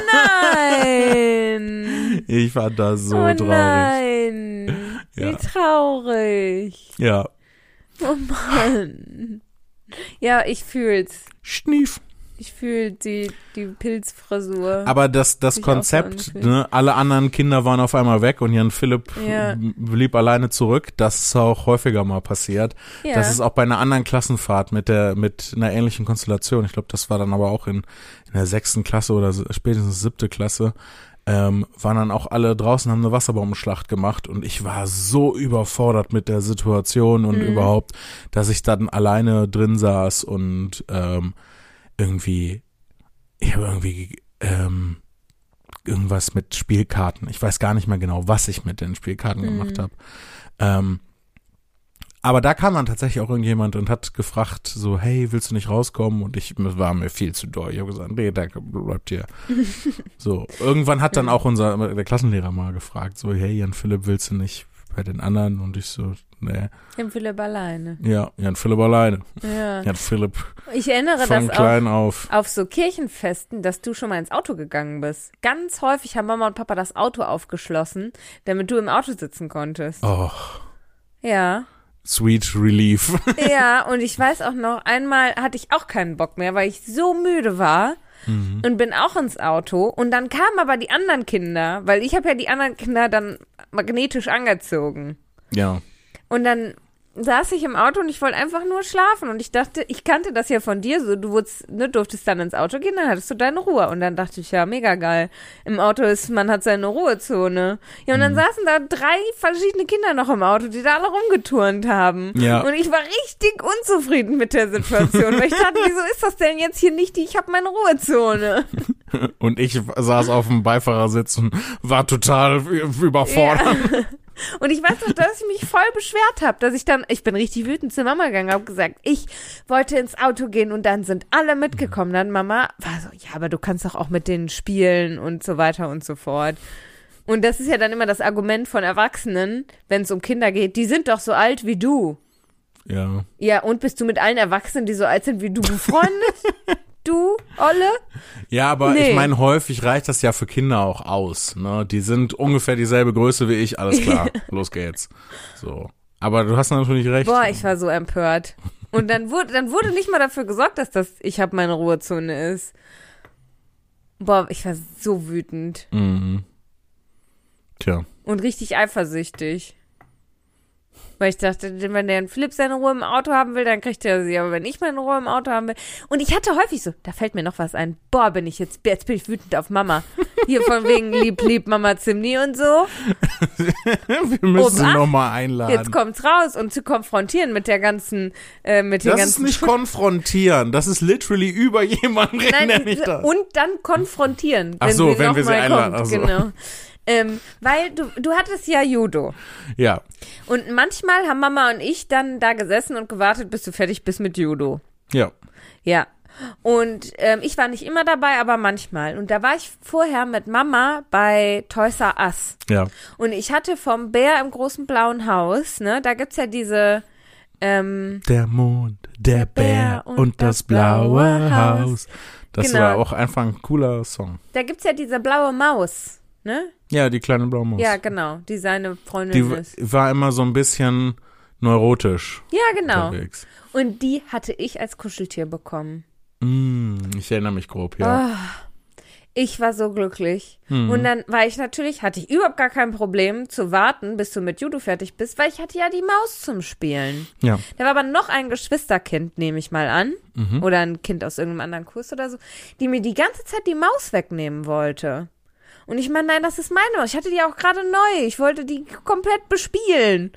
nein! Ich fand das so oh traurig. nein! Ja. Wie traurig. Ja. Oh Mann. Ja, ich fühl's. Schnief. Ich fühl die, die Pilzfrisur. Aber das, das Ich auch so Konzept, angefühlt. ne, alle anderen Kinder waren auf einmal weg und Jan Philipp Ja. blieb alleine zurück. Das ist auch häufiger mal passiert. Ja. Das ist auch bei einer anderen Klassenfahrt mit der, mit einer ähnlichen Konstellation. Ich glaube, das war dann aber auch in, in der sechsten Klasse oder s- spätestens siebte Klasse. ähm, waren dann auch alle draußen, haben eine Wasserbombenschlacht gemacht und ich war so überfordert mit der Situation und mhm. überhaupt, dass ich dann alleine drin saß und ähm, irgendwie, ich habe irgendwie ähm, irgendwas mit Spielkarten. Ich weiß gar nicht mehr genau, was ich mit den Spielkarten mhm. gemacht habe. Ähm, aber da kam dann tatsächlich auch irgendjemand und hat gefragt, so, hey, willst du nicht rauskommen? Und ich war mir viel zu doll. Ich habe gesagt, nee, der bleibt hier. So, irgendwann hat dann auch unser, der Klassenlehrer mal gefragt, so, hey, Jan Philipp, willst du nicht bei den anderen? Und ich so, nee. Jan Philipp alleine. Ja, Jan Philipp alleine. Ja. Jan Philipp. Ich erinnere von das klein auch auf. auf so Kirchenfesten, dass du schon mal ins Auto gegangen bist. Ganz häufig haben Mama und Papa das Auto aufgeschlossen, damit du im Auto sitzen konntest. Oh. Ja. Sweet Relief. Ja, und ich weiß auch noch, einmal hatte ich auch keinen Bock mehr, weil ich so müde war mhm. und bin auch ins Auto. Und dann kamen aber die anderen Kinder, weil ich habe ja die anderen Kinder dann magnetisch angezogen. Ja. Und dann saß ich im Auto und ich wollte einfach nur schlafen. Und ich dachte, ich kannte das ja von dir, so du wurdest, ne, durftest dann ins Auto gehen, dann hattest du deine Ruhe. Und dann dachte ich, ja, mega geil. Im Auto ist, man hat seine Ruhezone. Ja, und dann mhm. saßen da drei verschiedene Kinder noch im Auto, die da alle rumgeturnt haben. Ja. Und ich war richtig unzufrieden mit der Situation, weil ich dachte, wieso ist das denn jetzt hier nicht die, ich habe meine Ruhezone. Und ich saß auf dem Beifahrersitz und war total überfordert. Ja. Und ich weiß noch, dass ich mich voll beschwert habe, dass ich dann, ich bin richtig wütend zur Mama gegangen, habe gesagt, ich wollte ins Auto gehen und dann sind alle mitgekommen. Dann Mama war so, ja, aber du kannst doch auch mit denen spielen und so weiter und so fort. Und das ist ja dann immer das Argument von Erwachsenen, wenn es um Kinder geht, die sind doch so alt wie du. Ja. Ja, und bist du mit allen Erwachsenen, die so alt sind wie du, befreundet? Du, Olle? Ja, aber Nee. ich meine, häufig reicht das ja für Kinder auch aus, ne? Die sind ungefähr dieselbe Größe wie ich, alles klar, los geht's. So. Aber du hast natürlich recht. Boah, ich war so empört. Und dann wurde, dann wurde nicht mal dafür gesorgt, dass das ich habe meine Ruhezone ist. Boah, ich war so wütend. Mhm. Tja. Und richtig eifersüchtig. Weil ich dachte, wenn der Philipp seine Ruhe im Auto haben will, dann kriegt er sie. Aber wenn ich meine Ruhe im Auto haben will. Und ich hatte häufig so, da fällt mir noch was ein. Boah, bin ich jetzt, jetzt bin ich wütend auf Mama. Hier von wegen lieb, lieb, Mama Zimni und so. Wir müssen sie nochmal einladen. Jetzt kommt's raus und zu konfrontieren mit der ganzen, äh, mit den das ganzen. Das ist nicht konfrontieren. Das ist literally über jemanden reden, Nein, nenne ich das. Und dann konfrontieren. Ach so, wenn wir sie einladen. Kommt, Ach so. Genau. Ähm, weil du, du hattest ja Judo. Ja. Und manchmal haben Mama und ich dann da gesessen und gewartet, bis du fertig bist mit Judo. Ja. Ja. Und ähm, ich war nicht immer dabei, aber manchmal. Und da war ich vorher mit Mama bei Toys R Us. Ja. Und ich hatte vom Bär im großen blauen Haus, ne, da gibt's ja diese ähm, Der Mond, der, der Bär und, und das blaue Haus. Das genau. war auch einfach ein cooler Song. Da gibt's ja diese blaue Maus, ne? Ja, die kleine blaue Maus. Ja, genau, die seine Freundin die ist. Die war immer so ein bisschen neurotisch. Ja, genau. Unterwegs. Und die hatte ich als Kuscheltier bekommen. Mm, ich erinnere mich grob, ja. Oh, ich war so glücklich. Mhm. Und dann war ich natürlich, hatte ich überhaupt gar kein Problem zu warten, bis du mit Judo fertig bist, weil ich hatte ja die Maus zum Spielen. Ja. Da war aber noch ein Geschwisterkind, nehme ich mal an. Mhm. Oder ein Kind aus irgendeinem anderen Kurs oder so, die mir die ganze Zeit die Maus wegnehmen wollte. Und ich meine, nein, das ist meine Maus. Ich hatte die auch gerade neu. Ich wollte die komplett bespielen.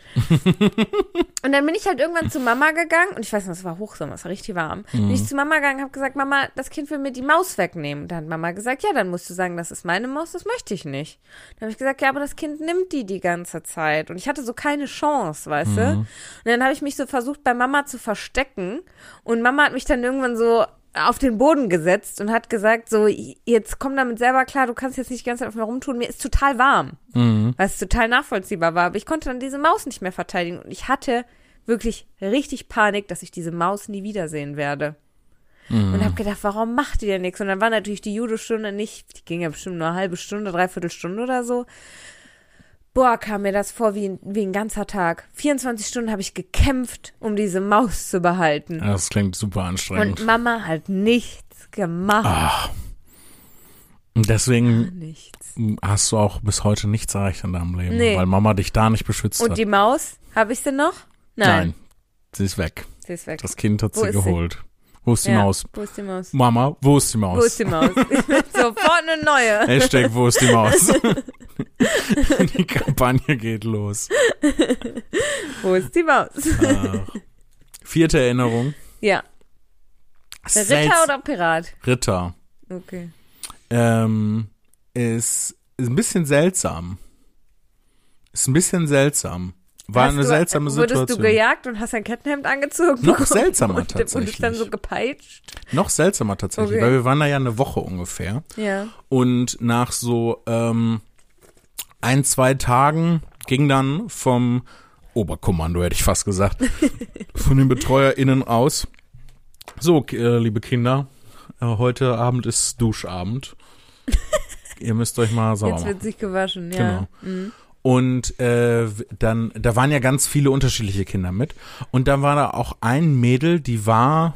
Und dann bin ich halt irgendwann zu Mama gegangen. Und ich weiß noch, es war Hochsommer, es war richtig warm. Mhm. Bin ich zu Mama gegangen und habe gesagt, Mama, das Kind will mir die Maus wegnehmen. Und dann hat Mama gesagt, ja, dann musst du sagen, das ist meine Maus, das möchte ich nicht. Dann habe ich gesagt, ja, aber das Kind nimmt die die ganze Zeit. Und ich hatte so keine Chance, weißt mhm. du? Und dann habe ich mich so versucht, bei Mama zu verstecken. Und Mama hat mich dann irgendwann so auf den Boden gesetzt und hat gesagt, so, jetzt komm damit selber klar, du kannst jetzt nicht die ganze Zeit auf mir rumtun, mir ist total warm. Mhm. Was total nachvollziehbar war, aber ich konnte dann diese Maus nicht mehr verteidigen und ich hatte wirklich richtig Panik, dass ich diese Maus nie wiedersehen werde. Mhm. Und habe gedacht, warum macht die denn nichts? Und dann war natürlich die Judo-Stunde nicht, die ging ja bestimmt nur eine halbe Stunde, dreiviertel Stunde oder so. Boah, kam mir das vor wie ein, wie ein ganzer Tag. vierundzwanzig Stunden habe ich gekämpft, um diese Maus zu behalten. Das klingt super anstrengend. Und Mama hat nichts gemacht. Ach. Und deswegen Ach, nichts. hast du auch bis heute nichts erreicht in deinem Leben, nee. weil Mama dich da nicht beschützt Und hat. die Maus, habe ich sie noch? Nein. Nein, sie ist weg. Sie ist weg. Das Kind hat Wo sie ist geholt. Sie? Wo ist die Ja, Maus? Wo ist die Maus? Mama, wo ist die Maus? Wo ist die Maus? Ich will sofort eine neue. Hashtag, wo ist die Maus? Die Kampagne geht los. Wo ist die Maus? Ach. Vierte Erinnerung. Ja. Selts- Ritter oder Pirat? Ritter. Okay. Ähm, ist, ist ein bisschen seltsam. Ist ein bisschen seltsam. War Hast eine du, seltsame Situation. Wurdest du gejagt und hast ein Kettenhemd angezogen? Noch seltsamer und, tatsächlich. Und dann so gepeitscht? Noch seltsamer tatsächlich, Okay. weil wir waren da ja eine Woche ungefähr. Ja. Und nach so ähm, ein, zwei Tagen ging dann vom Oberkommando, hätte ich fast gesagt, von den BetreuerInnen aus. So, äh, liebe Kinder, äh, heute Abend ist Duschabend. Ihr müsst euch mal sauber Jetzt machen. wird sich gewaschen, ja. Genau. Mhm. Und äh, dann, da waren ja ganz viele unterschiedliche Kinder mit. Und dann war da auch ein Mädel, die war,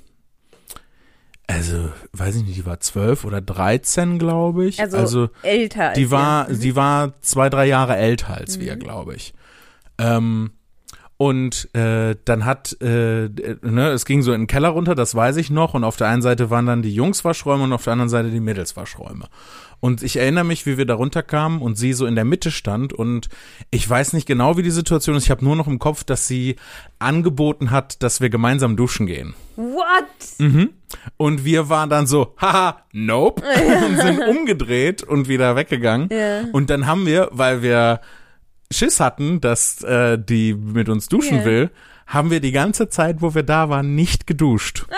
also, weiß ich nicht, die war zwölf oder dreizehn, glaube ich. Also, also älter als die war, ihr. Mhm. die war zwei, drei Jahre älter als Mhm. wir, glaube ich. Ähm, und äh, dann hat, äh, ne, es ging so in den Keller runter, das weiß ich noch. Und auf der einen Seite waren dann die Jungswaschräume und auf der anderen Seite die Mädelswaschräume. Und ich erinnere mich, wie wir da runterkamen und sie so in der Mitte stand. Und ich weiß nicht genau, wie die Situation ist. Ich habe nur noch im Kopf, dass sie angeboten hat, dass wir gemeinsam duschen gehen. What? Mhm. Und wir waren dann so, haha, nope. Und sind umgedreht und wieder weggegangen. Ja. Und dann haben wir, weil wir Schiss hatten, dass äh, die mit uns duschen Ja. will, haben wir die ganze Zeit, wo wir da waren, nicht geduscht.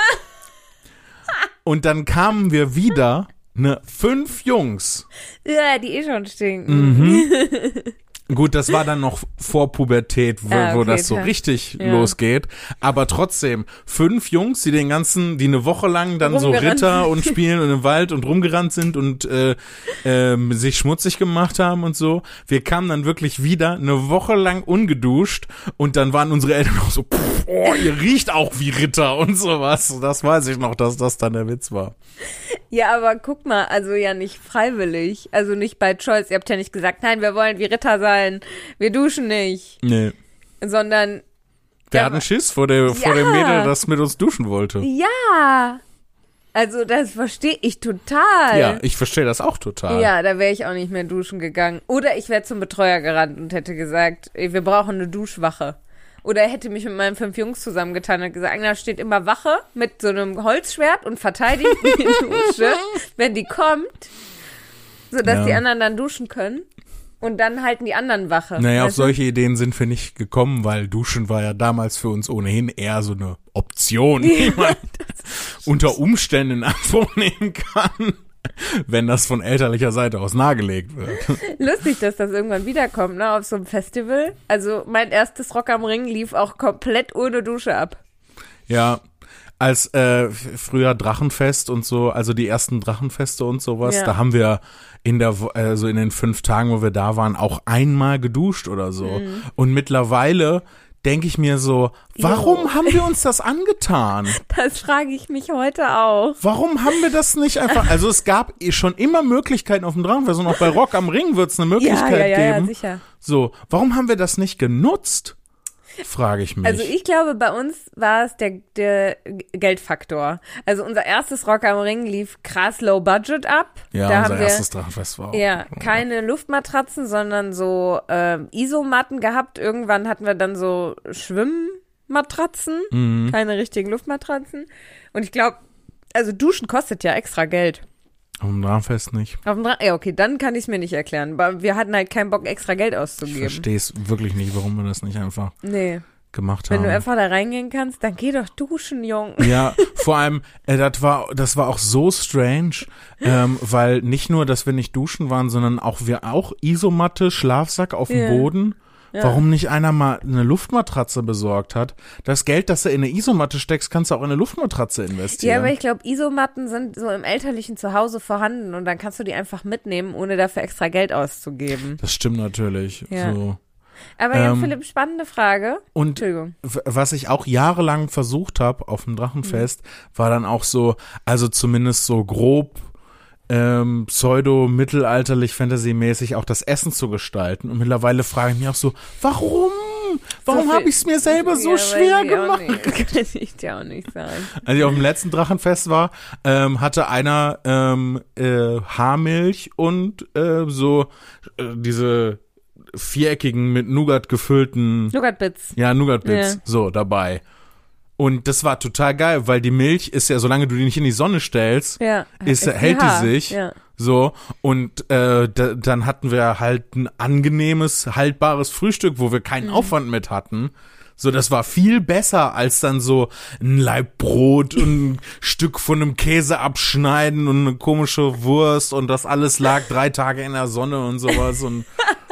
Und dann kamen wir wieder, ne, fünf Jungs. Ja, die eh schon stinken. Mhm. Gut, das war dann noch vor Pubertät, wo, Ah, wo okay, das so klar. richtig Ja. losgeht. Aber trotzdem, fünf Jungs, die den ganzen, die eine Woche lang dann so Rumgerannt Ritter sind. und spielen und im Wald und rumgerannt sind und äh, ähm, sich schmutzig gemacht haben und so. Wir kamen dann wirklich wieder eine Woche lang ungeduscht und dann waren unsere Eltern auch so, pff, oh, ihr riecht auch wie Ritter und sowas. Das weiß ich noch, dass das dann der Witz war. Ja, aber guck mal, also ja nicht freiwillig, also nicht bei Choice. Ihr habt ja nicht gesagt, nein, wir wollen wie Ritter sein, wir duschen nicht, Nee. sondern Wir Ja, hatten aber- Schiss vor, der, vor dem Ja. Mädel, das mit uns duschen wollte. ja, also das verstehe ich total. Ja, ich verstehe das auch total. Ja, da wäre ich auch nicht mehr duschen gegangen. Oder ich wäre zum Betreuer gerannt und hätte gesagt, ey, wir brauchen eine Duschwache. Oder er hätte mich mit meinen fünf Jungs zusammengetan und hat gesagt, Agnes steht immer Wache mit so einem Holzschwert und verteidigt die Dusche, wenn die kommt, sodass Ja. die anderen dann duschen können. Und dann halten die anderen Wache. Naja, auf weißt du? solche Ideen sind wir nicht gekommen, weil Duschen war ja damals für uns ohnehin eher so eine Option, die man unter Umständen in Anspruch nehmen kann, wenn das von elterlicher Seite aus nahegelegt wird. Lustig, dass das irgendwann wiederkommt, ne, auf so einem Festival. Also mein erstes Rock am Ring lief auch komplett ohne Dusche ab. Ja, als äh, f- früher Drachenfest und so, also die ersten Drachenfeste und sowas, Ja. da haben wir in der, Wo- also in den fünf Tagen, wo wir da waren, auch einmal geduscht oder so. Mhm. Und mittlerweile denke ich mir so, warum haben wir uns das angetan? Das frage ich mich heute auch. Warum haben wir das nicht einfach, also es gab eh schon immer Möglichkeiten auf dem Drachenfest und auch bei Rock am Ring wird es eine Möglichkeit ja, ja, ja, ja, geben. sicher. So, warum haben wir das nicht genutzt? Frage ich mich. Also ich glaube, bei uns war es der, der Geldfaktor. Also unser erstes Rock am Ring lief krass low budget ab. ja, da unser haben wir erstes Drachenfest war auch. ja keine Luftmatratzen, sondern so ähm, Isomatten gehabt. Irgendwann hatten wir dann so Schwimmmatratzen, Mhm. keine richtigen Luftmatratzen. Und ich glaube, also Duschen kostet ja extra Geld. Auf dem Drachenfest nicht. Auf dem Dra ja, okay, dann kann ich es mir nicht erklären. Aber wir hatten halt keinen Bock, extra Geld Ich auszugeben. verstehe es wirklich nicht, warum wir das nicht einfach Nee. gemacht Wenn haben. du einfach da reingehen kannst, dann geh doch duschen, Jung. Ja, vor allem, äh, das war, das war auch so strange, ähm, weil nicht nur, dass wir nicht duschen waren, sondern auch wir auch Isomatte, Schlafsack auf dem Ja. Boden. Ja. Warum nicht einer mal eine Luftmatratze besorgt hat? Das Geld, das du in eine Isomatte steckst, kannst du auch in eine Luftmatratze investieren. Ja, aber ich glaube, Isomatten sind so im elterlichen Zuhause vorhanden und dann kannst du die einfach mitnehmen, ohne dafür extra Geld auszugeben. Das stimmt natürlich. Ja. So. Aber ja, Ähm, Philipp, spannende Frage. Und Entschuldigung. w- was ich auch jahrelang versucht habe auf dem Drachenfest, war dann auch so, also zumindest so grob ähm, pseudo-mittelalterlich, fantasy-mäßig auch das Essen zu gestalten. Und mittlerweile frage ich mich auch so, warum? Warum so habe ich es mir selber so ja, schwer weiß ich auch gemacht? nicht. Kann ich dir auch nicht sagen. Als ich auf dem letzten Drachenfest war, ähm, hatte einer ähm, äh, Haarmilch und äh, so äh, diese viereckigen mit Nougat gefüllten Nougat-Bits. Ja, Nougat-Bits, Ja. so dabei. Und das war total geil, weil die Milch ist ja, solange du die nicht in die Sonne stellst, Ja. ist, Ist hält die Haar. sich. Ja. So, und äh, da, dann hatten wir halt ein angenehmes, haltbares Frühstück, wo wir keinen Mhm. Aufwand mit hatten. So, das war viel besser als dann so ein Laib Brot und ein Stück von einem Käse abschneiden und eine komische Wurst und das alles lag drei Tage in der Sonne und sowas und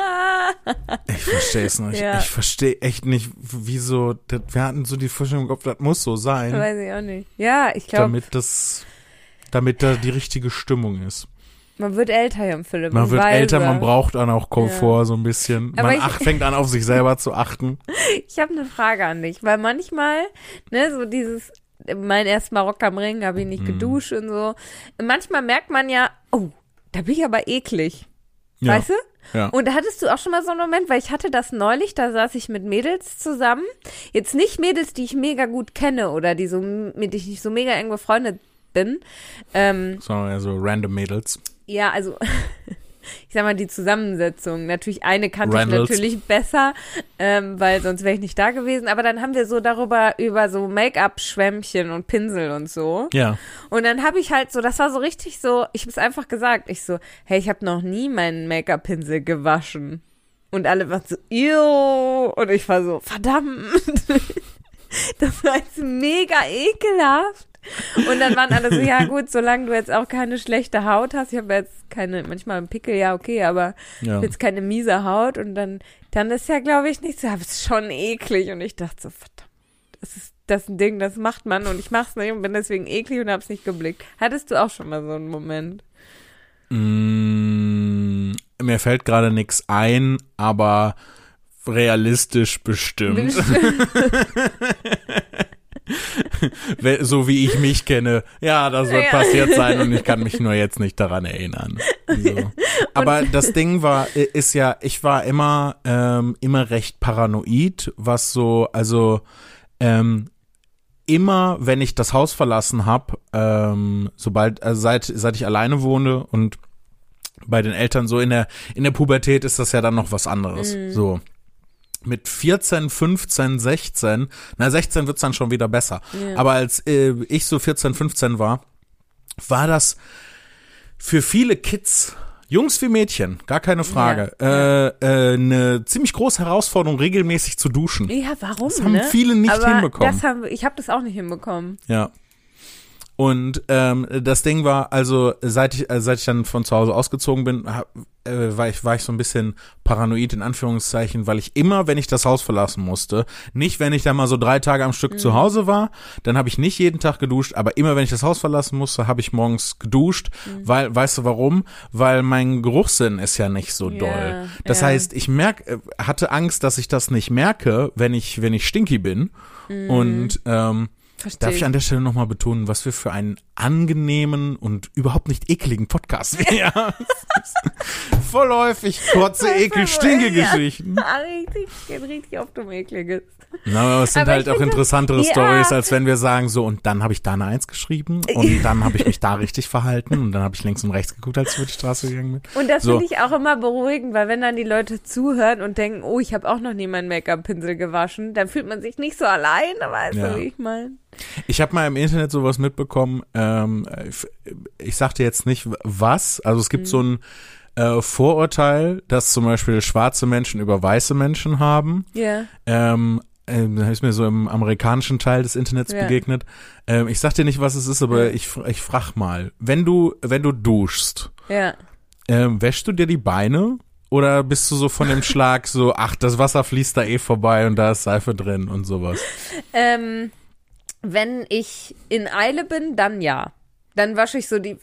ich verstehe es nicht. Ja. Ich verstehe echt nicht, wieso, das, wir hatten so die Vorstellung im Kopf, das muss so sein, Weiß ich auch nicht. Ja, ich glaube, damit das, damit da die richtige Stimmung ist. man wird älter, Jan Philipp. Man wird weiser. älter, man braucht dann auch Komfort so ein bisschen. Aber Man ich- ach, fängt an, auf sich selber zu achten. Ich habe eine Frage an dich, weil manchmal, ne, so dieses, mein erster Rock am Ring, habe ich nicht Mhm. geduscht und so. Manchmal merkt man ja, oh, da bin ich aber eklig. Ja. Weißt du? Ja. Und da hattest du auch schon mal so einen Moment, weil ich hatte das neulich, da saß ich mit Mädels zusammen. Jetzt nicht Mädels, die ich mega gut kenne oder die so, mit denen ich so mega eng befreundet bin. Ähm, So, also random Mädels. ja, also ich sag mal, die Zusammensetzung. Natürlich eine kannte Randalls. ich natürlich besser, ähm, weil sonst wäre ich nicht da gewesen. Aber dann haben wir so darüber, über so Make-up-Schwämmchen und Pinsel und so. Ja. Und dann habe ich halt so, das war so richtig so, ich habe es einfach gesagt. Ich so, hey, ich habe noch nie meinen Make-up-Pinsel gewaschen. Und alle waren so, ew. Und ich war so, verdammt. Das war jetzt mega ekelhaft. Und dann waren alle so, ja gut, solange du jetzt auch keine schlechte Haut hast, ich habe jetzt keine, manchmal einen Pickel, ja okay, aber Ja. jetzt keine miese Haut und dann, dann ist ja, glaube ich, nicht so, aber es ist schon eklig und ich dachte so, verdammt, das ist das ist ein Ding, das macht man und ich mach's nicht und bin deswegen eklig und hab's nicht geblickt. Hattest du auch schon mal so einen Moment? Mm, mir fällt gerade nichts ein, aber realistisch bestimmt. Wel- so wie ich mich kenne, ja, das wird Ja. passiert sein und ich kann mich nur jetzt nicht daran erinnern. So. Aber das Ding war, ist ja, ich war immer, ähm, immer recht paranoid, was so, also ähm, immer, wenn ich das Haus verlassen habe, ähm, sobald, also seit, seit ich alleine wohne und bei den Eltern so in der, in der Pubertät ist das ja dann noch was anderes. Mhm. So. Mit vierzehn, fünfzehn, sechzehn, na sechzehn wird's dann schon wieder besser. Ja. Aber als äh, ich so vierzehn, fünfzehn war, war das für viele Kids, Jungs wie Mädchen, gar keine Frage, Ja, äh, äh, eine ziemlich große Herausforderung, regelmäßig zu duschen. Ja, warum, Das haben ne? viele nicht aber hinbekommen. Das haben, ich habe das auch nicht hinbekommen. Ja. Und ähm, das Ding war, also seit ich äh, seit ich dann von zu Hause ausgezogen bin, hab, äh, war ich war ich so ein bisschen paranoid in Anführungszeichen, weil ich immer, wenn ich das Haus verlassen musste, nicht wenn ich dann mal so drei Tage am Stück Mhm. zu Hause war, dann habe ich nicht jeden Tag geduscht, aber immer wenn ich das Haus verlassen musste, habe ich morgens geduscht, Mhm. weil, weißt du warum? Weil mein Geruchssinn ist ja nicht so Ja, doll. Das ja. heißt, ich merk, äh, hatte Angst, dass ich das nicht merke, wenn ich wenn ich stinky bin. Und ähm, Verstehe darf ich an der Stelle nochmal betonen, was wir für einen angenehmen und überhaupt nicht ekligen Podcast wir haben. Voll häufig kurze Ekel-Stinke-Geschichten. Ja, richtig, geht richtig oft um Ekliges. Na, aber es sind Aber halt ich auch finde- interessantere ja. Stories, als wenn wir sagen so, und dann habe ich da eine Eins geschrieben und dann habe ich mich da richtig verhalten und dann habe ich links und rechts geguckt, als ich über die Straße gegangen bin. Und das So. finde ich auch immer beruhigend, weil wenn dann die Leute zuhören und denken, oh, ich habe auch noch nie meinen Make-up-Pinsel gewaschen, dann fühlt man sich nicht so allein, weißt Ja. du, wie ich meine? Ich habe mal im Internet sowas mitbekommen, ähm, ich, ich sagte jetzt nicht was, also es gibt Mhm. so ein äh, Vorurteil, dass zum Beispiel schwarze Menschen über weiße Menschen haben. Ja. Ähm, ähm, da ist mir so im amerikanischen Teil des Internets Ja. begegnet. Ähm, ich sag dir nicht, was es ist, aber Ja. ich, ich frag mal, wenn du, wenn du duschst, Ja. ähm, wäschst du dir die Beine? Oder bist du so von dem Schlag so, ach, das Wasser fließt da eh vorbei und da ist Seife drin und sowas? Ähm, wenn ich in Eile bin, dann ja. Dann wasche ich so die.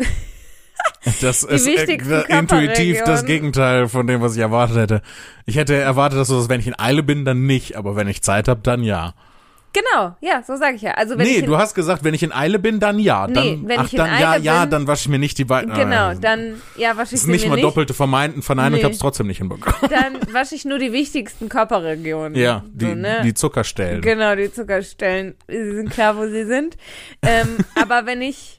Das ist äh, wichtigsten intuitiv das Körperregionen. Gegenteil von dem, was ich erwartet hätte. Ich hätte erwartet, dass du das, wenn ich in Eile bin, dann nicht, aber wenn ich Zeit habe, dann ja. Genau, ja, so sage ich ja. Also wenn nee, ich in, du hast gesagt, wenn ich in Eile bin, dann ja. Dann, nee, wenn ach, ich in dann, Eile ja, ja, bin, dann wasche ich mir nicht die Beine. Genau, Ah, dann, ja, wasche ich das ist sie nicht mir mal nicht. doppelte Vernein- Verneinung, Nee. ich hab's trotzdem nicht hinbekommen. Dann wasche ich nur die wichtigsten Körperregionen. Ja, die, so, ne? die Zuckerstellen. Genau, die Zuckerstellen, sie sind klar, wo sie sind. ähm, aber wenn ich,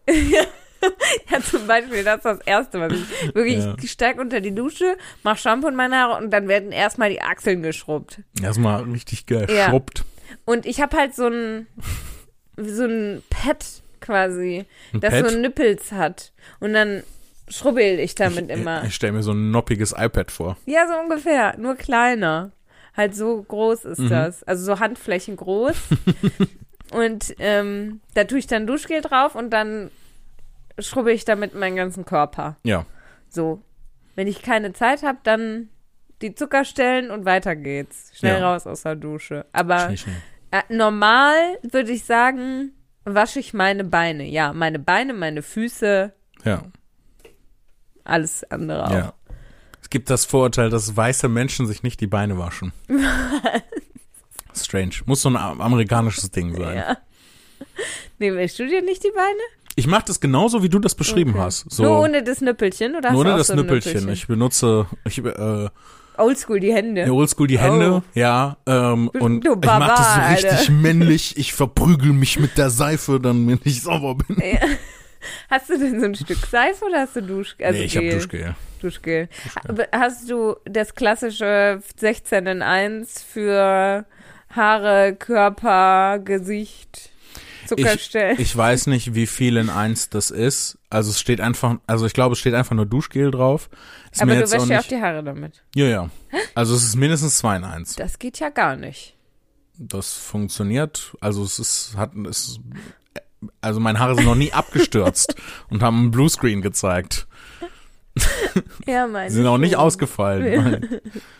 ja, zum Beispiel, das ist das Erste, was ich wirklich, Ja. ich steig unter die Dusche, mach Shampoo in meine Haare und dann werden erstmal die Achseln geschrubbt. Erstmal richtig Ja. geschrubbt. Und ich habe halt so ein, so ein Pad quasi, Ein das Pad? so Nippels hat. Und dann schrubbel ich damit Ich, immer. ich stelle mir so ein noppiges iPad vor. Ja, so ungefähr, nur kleiner. Halt so groß ist Mhm. das. Also so Handflächen groß. Und ähm, da tue ich dann Duschgel drauf und dann schrubbe ich damit meinen ganzen Körper. Ja. So. Wenn ich keine Zeit habe, dann die Zuckerstellen und weiter geht's. Schnell Ja. raus aus der Dusche. Aber Schnell, schnell. äh, normal würde ich sagen, wasche ich meine Beine. Ja, meine Beine, meine Füße, Ja. alles andere auch. Ja. Es gibt das Vorurteil, dass weiße Menschen sich nicht die Beine waschen. Strange. Muss so ein a- amerikanisches Ding sein. Ja. Nee, wäschst du dir nicht die Beine? Ich mache das genauso, wie du das beschrieben Okay. hast. So, Nur ohne das Nüppelchen? Oder hast nur du ohne auch das so ein Nüppelchen. Ich benutze ich, äh, Oldschool, die Hände. oldschool die Hände, Oh. ja. Ähm, Du und ich Barbar, mache das so richtig Alter. männlich. Ich verprügel mich mit der Seife, dann wenn ich sauber bin. Ja. Hast du denn so ein Stück Seife oder hast du Dusch, also nee, ich habe Gel? Duschgel. Duschgel. Ha- Hast du das klassische sechzehn in eins für Haare, Körper, Gesicht, Zuckerstellen? Ich weiß nicht, wie viel in eins das ist. Also es steht einfach, also ich glaube, es steht einfach nur Duschgel drauf. Ist Aber mir du jetzt auch wäschst ja auch nicht, die Haare damit. ja, ja. Also es ist mindestens zwei in eins. Das geht ja gar nicht. Das funktioniert. Also es ist, hat, es, also meine Haare sind noch nie abgestürzt und haben einen Bluescreen gezeigt. Ja, meine Sie sind auch nicht schon. ausgefallen.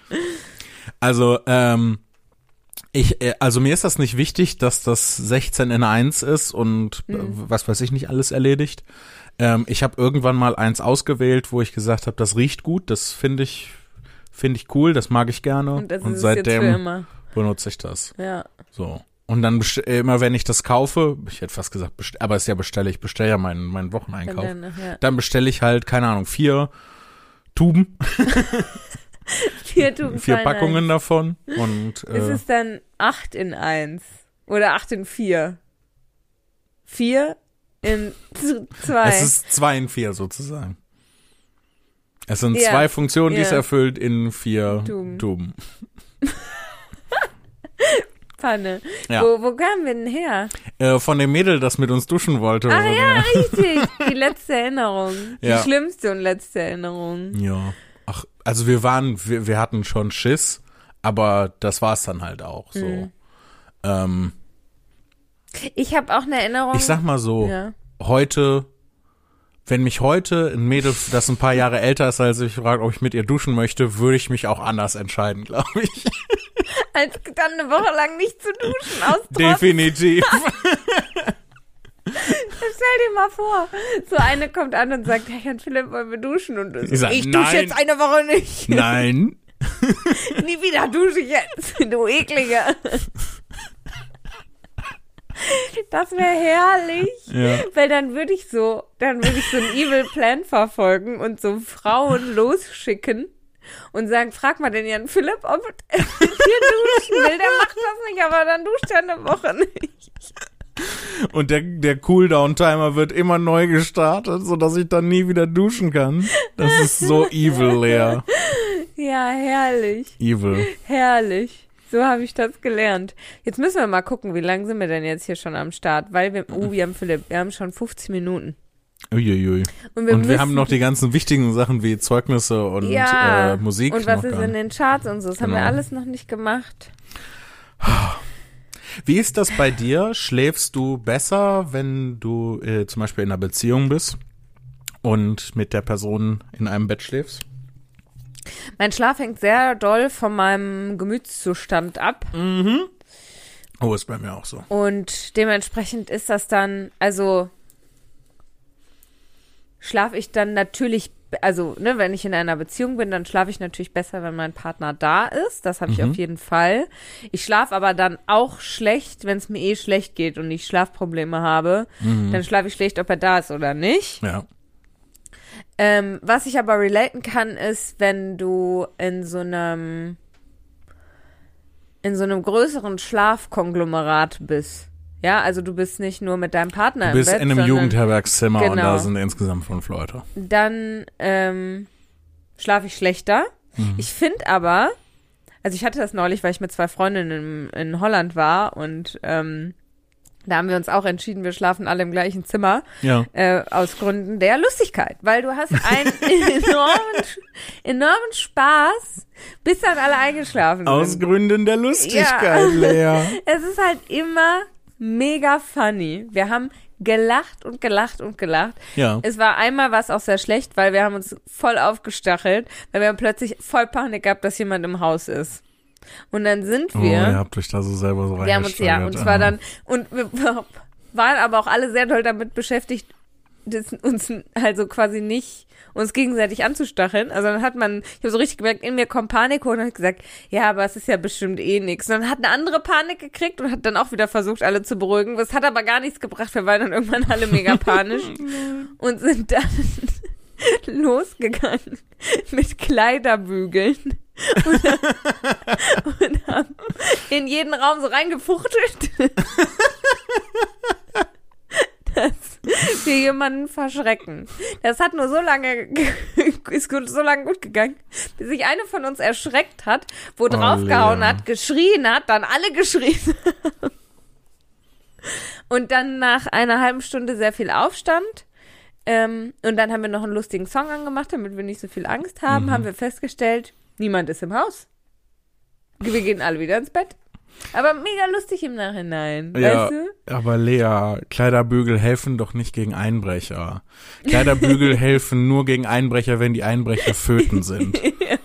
Also, ähm, ich, äh, also mir ist das nicht wichtig, dass das sechzehn in eins ist und äh, Mhm. was weiß ich nicht alles erledigt. Ähm, ich habe irgendwann mal eins ausgewählt, wo ich gesagt habe, das riecht gut, das finde ich, finde ich cool, das mag ich gerne. Und das und ist es jetzt für seitdem immer. benutze ich das. Ja. So. Und dann best- immer, wenn ich das kaufe, ich hätte fast gesagt, best- aber es ist ja bestelle, ich bestelle ja meinen, meinen Wocheneinkauf. Dann, ja. Dann bestelle ich halt, keine Ahnung, vier Tuben, Vier Tuben vier zwei in Packungen eins. davon und Ist äh, es dann acht in eins oder acht in vier? Vier in z- zwei. es ist zwei in vier sozusagen. Es sind Ja, zwei Funktionen, die es ja. erfüllt in vier Tuben. Tuben. Pfanne. Ja. Wo, wo kamen wir denn her? Äh, von dem Mädel, das mit uns duschen wollte. Ach oder? ja, richtig. Die letzte Erinnerung. Ja. Die schlimmste und letzte Erinnerung. Ja. Ach, also wir waren, wir, wir hatten schon Schiss, aber das war's dann halt auch so. Mhm. Ähm, Ich habe auch eine Erinnerung. ich sag mal so, Ja. heute, wenn mich heute ein Mädel, das ein paar Jahre älter ist als ich, fragt, ob ich mit ihr duschen möchte, würde ich mich auch anders entscheiden, glaube ich. Als dann eine Woche lang nicht zu duschen aus Trotz. Definitiv. Stell dir mal vor, so eine kommt an und sagt, hey, Jan Philipp, wollen wir duschen? Und du so, Ich sag, ich dusche nein. jetzt eine Woche nicht. Nein. Nie wieder dusche ich jetzt, du eklige. Das wäre herrlich, Ja. weil dann würde ich so, dann würde ich so einen Evil Plan verfolgen und so Frauen losschicken und sagen, frag mal den Jan Philipp, ob er mit dir duschen will. Der macht das nicht, aber dann duscht er eine Woche nicht. Und der, der Cooldown-Timer wird immer neu gestartet, sodass ich dann nie wieder duschen kann. Das ist so evil, Lea. Ja, herrlich, Evil. herrlich. So habe ich das gelernt. Jetzt müssen wir mal gucken, wie lange sind wir denn jetzt hier schon am Start? Weil wir, oh, wir haben Philipp, wir haben schon fünfzig Minuten. Uiuiui. Und wir, Und wir müssen, haben noch die ganzen wichtigen Sachen wie Zeugnisse und ja, äh, Musik. und was noch ist gar in nicht. den Charts und so. Das haben wir Genau. alles noch nicht gemacht. Wie ist das bei dir? Schläfst du besser, wenn du äh, zum Beispiel in einer Beziehung bist und mit der Person in einem Bett schläfst? Mein Schlaf hängt sehr doll von meinem Gemütszustand ab. Oh, ist bei mir auch so. Und dementsprechend ist das dann, also schlafe ich dann natürlich also ne, wenn ich in einer Beziehung bin, dann schlafe ich natürlich besser, wenn mein Partner da ist. Das habe ich Mhm. auf jeden Fall. Ich schlafe aber dann auch schlecht, wenn es mir eh schlecht geht und ich Schlafprobleme habe. Mhm. Dann schlafe ich schlecht, ob er da ist oder nicht. Ja. Ähm, was ich aber relaten kann, ist, wenn du in so einem in so einem größeren Schlafkonglomerat bist. Ja, also du bist nicht nur mit deinem Partner Du bist im Bett, in einem sondern Jugendherbergszimmer und Genau. da sind insgesamt fünf Leute. dann ähm, schlafe ich schlechter. Mhm. Ich finde aber, also ich hatte das neulich, weil ich mit zwei Freundinnen in, in Holland war und ähm, da haben wir uns auch entschieden, wir schlafen alle im gleichen Zimmer, Ja. äh, aus Gründen der Lustigkeit, weil du hast einen enormen, enormen Spaß, bis dann alle eingeschlafen Aus sind. Gründen der Lustigkeit, Ja. Lea. Es ist halt immer mega funny. Wir haben gelacht und gelacht und gelacht. Ja. Es war einmal was auch sehr schlecht, weil wir haben uns voll aufgestachelt, weil wir haben plötzlich voll Panik gehabt, dass jemand im Haus ist. Und dann sind Oh, wir, ihr habt euch da so selber so wir haben uns, ja, und reingesteigert. zwar Ah. dann, und wir waren aber auch alle sehr doll damit beschäftigt, das, uns also quasi nicht uns gegenseitig anzustacheln. Also dann hat man, ich habe so richtig gemerkt, in mir kommt Panik hoch und habe gesagt, ja, aber es ist ja bestimmt eh nichts. Und dann hat eine andere Panik gekriegt und hat dann auch wieder versucht, alle zu beruhigen. Das hat aber gar nichts gebracht. Wir waren dann irgendwann alle mega panisch und sind dann losgegangen mit Kleiderbügeln und, und haben in jeden Raum so reingefuchtelt, dass wir jemanden verschrecken. Das hat nur so lange, ist gut, so lange gut gegangen, bis sich eine von uns erschreckt hat, wo draufgehauen Lea. hat, geschrien hat, dann alle geschrien haben. Und dann nach einer halben Stunde sehr viel Aufstand. Ähm, und dann haben wir noch einen lustigen Song angemacht, damit wir nicht so viel Angst haben, Mhm. haben wir festgestellt, niemand ist im Haus. Wir gehen alle wieder ins Bett. Aber mega lustig im Nachhinein, Ja, weißt du? aber Lea, Kleiderbügel helfen doch nicht gegen Einbrecher. Kleiderbügel helfen nur gegen Einbrecher, wenn die Einbrecher Föten sind.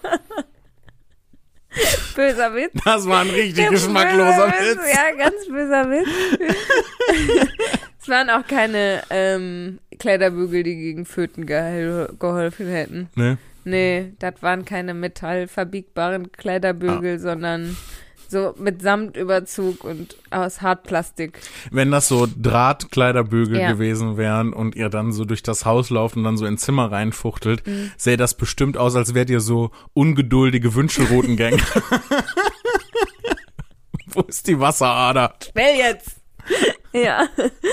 Böser Witz. Das war ein richtig Der geschmackloser böse Witz. Ja, ganz böser Witz. Es waren auch keine ähm, Kleiderbügel, die gegen Föten gehel- geholfen hätten. Ne? Nee, das waren keine metallverbiegbaren Kleiderbügel, Ah. sondern so mit Samtüberzug und aus Hartplastik. Wenn das so Drahtkleiderbügel Ja. gewesen wären und ihr dann so durch das Haus lauft und dann so ins Zimmer reinfuchtelt, Mhm. sähe das bestimmt aus, als wärt ihr so ungeduldige Wünschelrotengänger. Wo ist die Wasserader? Schnell jetzt! Ja.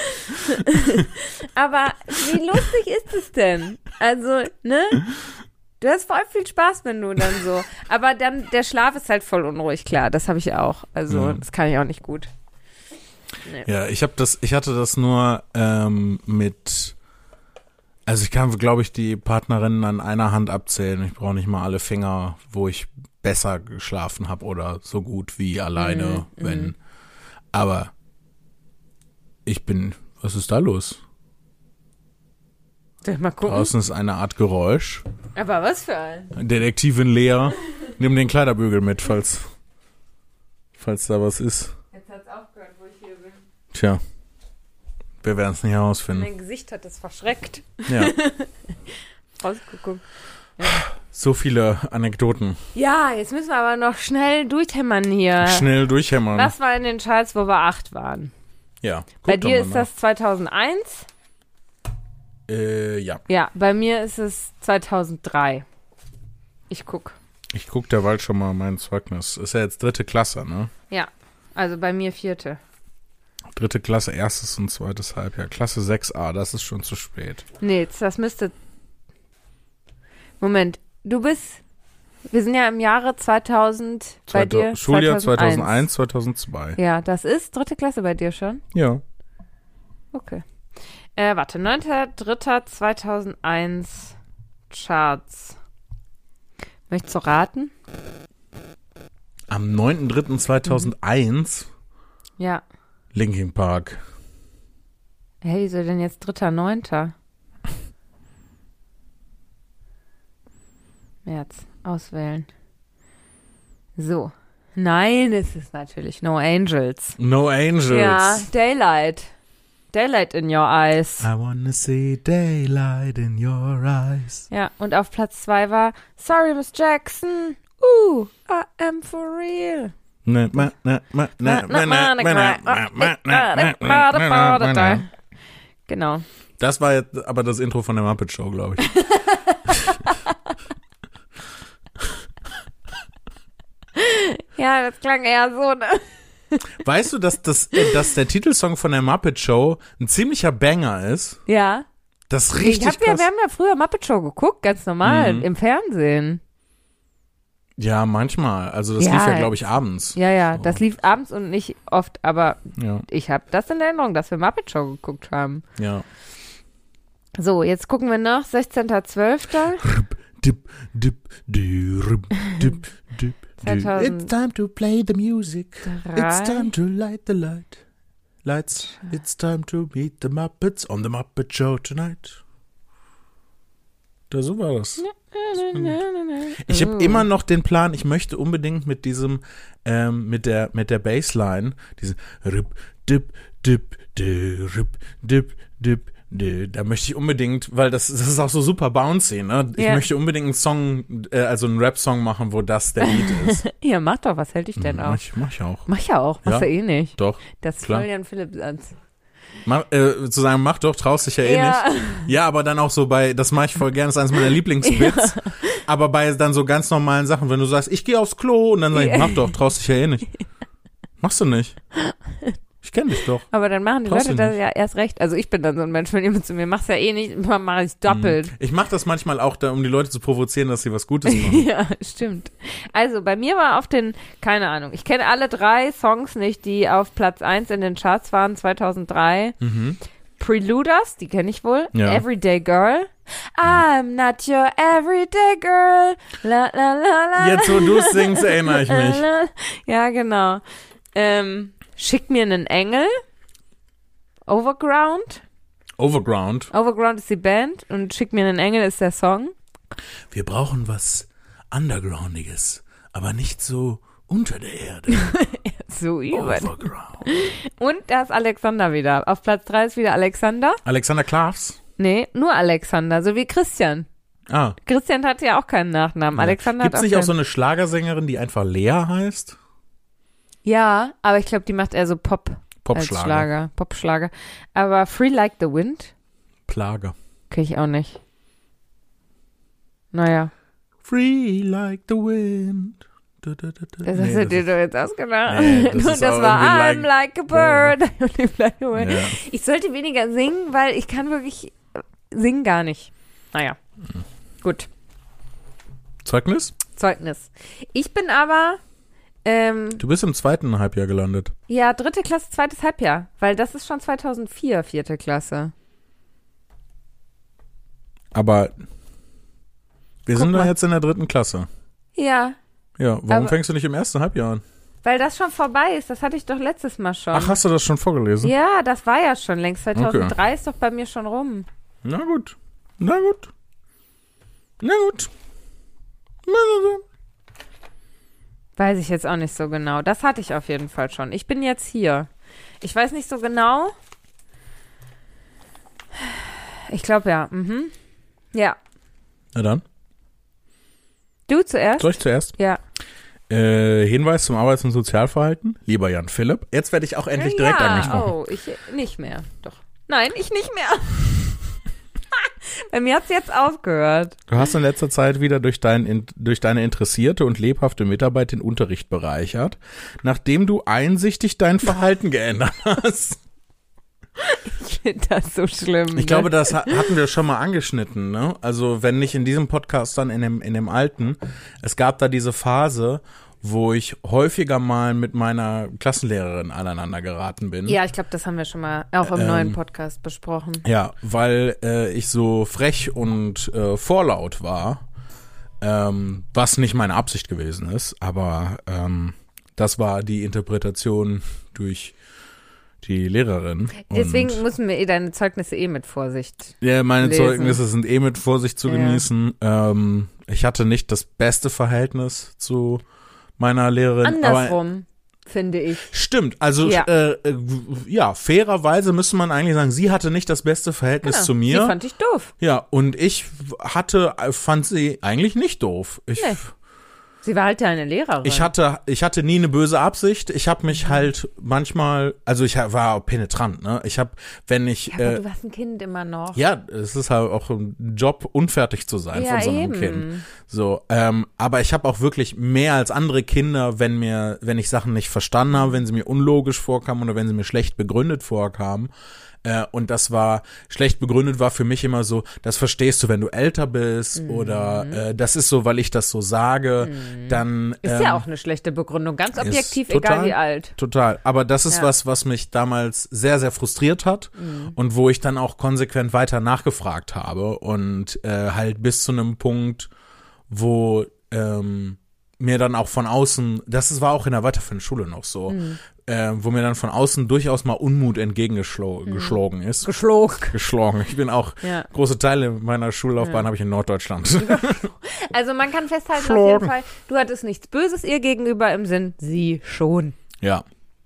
Aber wie lustig ist es denn? Also, ne? Du hast voll viel Spaß, wenn du dann so. Aber dann, der Schlaf ist halt voll unruhig, klar. Das habe ich auch. Also, Mhm. das kann ich auch nicht gut. Nee. Ja, ich habe das, ich hatte das nur ähm, mit, also ich kann, glaube ich, die Partnerinnen an einer Hand abzählen. Ich brauche nicht mal alle Finger, wo ich besser geschlafen habe oder so gut wie alleine, Mhm, wenn. mhm. Aber ich bin, was ist da los? Soll ich mal gucken? Draußen ist eine Art Geräusch. Aber was für ein? Detektivin Lea, nimm den Kleiderbügel mit, falls, falls da was ist. Jetzt hat's aufgehört, wo ich hier bin. Tja, wir werden es nicht herausfinden. Mein Gesicht hat es verschreckt. Ja, Rausgeguckt. so viele Anekdoten. Ja, jetzt müssen wir aber noch schnell durchhämmern hier. Schnell durchhämmern. Was war in den Charts, wo wir acht waren? Ja. Bei guck doch dir mal ist nach. das zweitausendeins? Äh, ja. Ja, bei mir ist es zweitausenddrei. Ich guck. Ich guck derweil schon mal mein Zeugnis. Ist ja jetzt dritte Klasse, ne? Ja, also bei mir vierte. Dritte Klasse, erstes und zweites Halbjahr. Klasse sechs a, das ist schon zu spät. Nee, jetzt, das müsste... Moment, du bist... Wir sind ja im Jahre zweitausend bei Zweita- dir. Schuljahr zweitausendeins. zweitausendeins, zweitausendzwei. Ja, das ist dritte Klasse bei dir schon? Ja. Okay. Äh, warte, neunter dritter zweitausendeins Charts. Möchtest du raten? Am neunter dritter zweitausendeins Ja. Linkin Park. Hey, wieso denn jetzt dritter neunter März. Auswählen. So. Nein, es ist natürlich No Angels. No Angels. Ja, Daylight. Daylight in Your Eyes. I wanna see daylight in your eyes. Ja, und auf Platz zwei war Sorry, Miss Jackson. Ooh, I am for real. Ne, ma, ne, ma, ne, ma, ne, ma, ne, ma, ma, ne, ma, ma, ma, ma. Genau. Das war jetzt aber das Intro von der Muppet Show, glaube ich. Ja, das klang eher so, ne? Weißt du, dass, das, dass der Titelsong von der Muppet Show ein ziemlicher Banger ist? Ja. Das ist richtig ich hab ja, krass. Wir haben ja früher Muppet Show geguckt, ganz normal, Mhm. im Fernsehen. Ja, manchmal. Also das Ja, lief ja, glaube ich, abends. Ja, ja, So. das lief abends und nicht oft, aber Ja, ich habe das in Erinnerung, dass wir Muppet Show geguckt haben. ja. So, jetzt gucken wir noch, sechzehnter zwölfter Dip, dip, dip, dip, dip, dip. zweitausend It's time to play the music. It's drei. time to light the light. Lights. It's time to meet the Muppets on the Muppet Show tonight. Da so war das. Ich habe Oh. immer noch den Plan, ich möchte unbedingt mit diesem, ähm, mit der, mit der Bassline, diese Rip, Dip, Dip, Dip, Dip, Dip, Dip, da möchte ich unbedingt, weil das, das ist auch so super bouncy, ne? Ich Ja. möchte unbedingt einen Song, äh, also einen Rap-Song machen, wo das der Lied ist. Ja, mach doch, was hält dich denn mach, auf? ich, mach ich auch. Mach ja auch, machst Ja. du eh nicht. Doch. Das ist Klar. voll Jan Philipp-Satz. Mach, äh, zu sagen, mach doch, traust dich ja eh Ja. nicht. Ja, aber dann auch so bei, das mache ich voll gern, das ist eines meiner Lieblingsbits. Ja. Aber bei dann so ganz normalen Sachen, wenn du sagst, ich gehe aufs Klo und dann sag ich, Ja. mach doch, traust dich ja eh nicht. Machst du nicht. Ich kenn dich doch. Aber dann machen die Traust Leute du das nicht. ja erst recht. Also ich bin dann so ein Mensch, wenn jemand zu mir machst ja eh nicht, dann mache ich doppelt. Ich mache das manchmal auch, da, um die Leute zu provozieren, dass sie was Gutes machen. Ja, stimmt. Also bei mir war auf den, keine Ahnung, ich kenne alle drei Songs nicht, die auf Platz eins in den Charts waren zweitausenddrei. Mhm. Preluders, die kenne ich wohl. Ja. Everyday Girl. I'm not your everyday girl. La, la, la, la. Jetzt, wo du es singst, erinnere ich mich. Ja, genau. Ähm, Schick mir einen Engel. Overground. Overground. Overground ist die Band und Schick mir einen Engel ist der Song. Wir brauchen was Undergroundiges, aber nicht so unter der Erde. So über. Overground. Und da ist Alexander wieder. Auf Platz drei ist wieder Alexander. Alexander Klavs. Nee, nur Alexander, so wie Christian. Ah. Christian hatte ja auch keinen Nachnamen. Alexander Gibt es hat auch nicht auch keinen. so eine Schlagersängerin, die einfach Lea heißt? Ja, aber ich glaube, die macht eher so Pop als Popschlager. Schlager. Popschlager. Aber Free Like the Wind Plage. kenn ich auch nicht. Naja, Free like the wind. Du, du, du, du. das Nee, hast du das dir ist- doch jetzt ausgedacht. Nee, das Und ist das auch war I'm irgendwie like a bird. Und you fly away. Ja. Ich sollte weniger singen, weil ich kann wirklich äh, singen gar nicht. Naja, gut. Zeugnis? Zeugnis. Ich bin aber ähm, Du bist im zweiten Halbjahr gelandet. ja, dritte Klasse, zweites Halbjahr, weil das ist schon zweitausendvier, vierte Klasse. Aber wir Guck sind doch mal. jetzt in der dritten Klasse. Ja, Ja, warum Aber- fängst du nicht im ersten Halbjahr an? weil das schon vorbei ist. Das hatte ich doch letztes Mal schon. Ach, hast du das schon vorgelesen? Ja, das war ja schon längst. zweitausenddrei ist doch bei mir schon rum. Na gut. Na gut. Na gut. Na gut. Weiß ich jetzt auch nicht so genau. Das hatte ich auf jeden Fall schon. Ich bin jetzt hier. Ich weiß nicht so genau. Ich glaube ja. Mhm. Ja. Na dann. Du zuerst? Soll ich zuerst? Ja. Äh, Hinweis zum Arbeits- und Sozialverhalten. Lieber Jan Philipp. Jetzt werde ich auch endlich direkt ja. angesprochen. Oh, ich nicht mehr. Doch. Nein, ich nicht mehr. Bei mir hat es jetzt aufgehört. Du hast in letzter Zeit wieder durch, dein, durch deine interessierte und lebhafte Mitarbeit den Unterricht bereichert, nachdem du einsichtig dein Verhalten geändert hast. Ich finde das so schlimm. Ich glaube, das ha- hatten wir schon mal angeschnitten, ne? Also wenn nicht in diesem Podcast, dann in dem, in dem alten. Es gab da diese Phase, wo ich häufiger mal mit meiner Klassenlehrerin aneinander geraten bin. Ja, ich glaube, das haben wir schon mal auch im Ähm, neuen Podcast besprochen. Ja, weil äh, ich so frech und äh, vorlaut war, ähm, was nicht meine Absicht gewesen ist, aber ähm, das war die Interpretation durch die Lehrerin. Deswegen und, müssen wir eh deine Zeugnisse eh mit Vorsicht. ja, meine lesen. Zeugnisse sind eh mit Vorsicht zu Ja. genießen. Ähm, ich hatte nicht das beste Verhältnis zu meiner Lehrerin. Aber, Andersrum. finde ich. Stimmt, also Ja. äh, äh, ja, fairerweise müsste man eigentlich sagen, sie hatte nicht das beste Verhältnis Genau. zu mir. Die fand ich doof. Ja, und ich hatte, fand sie eigentlich nicht doof. Ich, Nee. Sie war halt deine Lehrerin. ich hatte, ich hatte nie eine böse Absicht. Ich habe mich halt manchmal, also ich war auch penetrant, ne? Ich habe, wenn ich, ja, aber äh, du warst ein Kind immer noch. ja, es ist halt auch ein Job, unfertig zu sein Ja, von so einem eben. Kind. So, ähm, aber ich habe auch wirklich mehr als andere Kinder, wenn mir, wenn ich Sachen nicht verstanden habe, wenn sie mir unlogisch vorkamen oder wenn sie mir schlecht begründet vorkamen. Äh, und das war, schlecht begründet war für mich immer so, das verstehst du, wenn du älter bist Mhm. oder äh, das ist so, weil ich das so sage, Mhm. dann Ist ähm, ja auch eine schlechte Begründung, ganz objektiv, total, egal wie alt. Total, aber das ist Ja. was, was mich damals sehr, sehr frustriert hat Mhm. und wo ich dann auch konsequent weiter nachgefragt habe und äh, halt bis zu einem Punkt, wo ähm, mir dann auch von außen, das ist, war auch in der weiterführenden Schule noch so, Mhm. äh, wo mir dann von außen durchaus mal Unmut entgegengeschlagen ist. Geschlagen. Geschlagen. Ich bin auch, Ja. große Teile meiner Schullaufbahn Ja. habe ich in Norddeutschland. Also man kann festhalten Schlagen. auf jeden Fall, du hattest nichts Böses ihr gegenüber im Sinn, sie schon. Ja.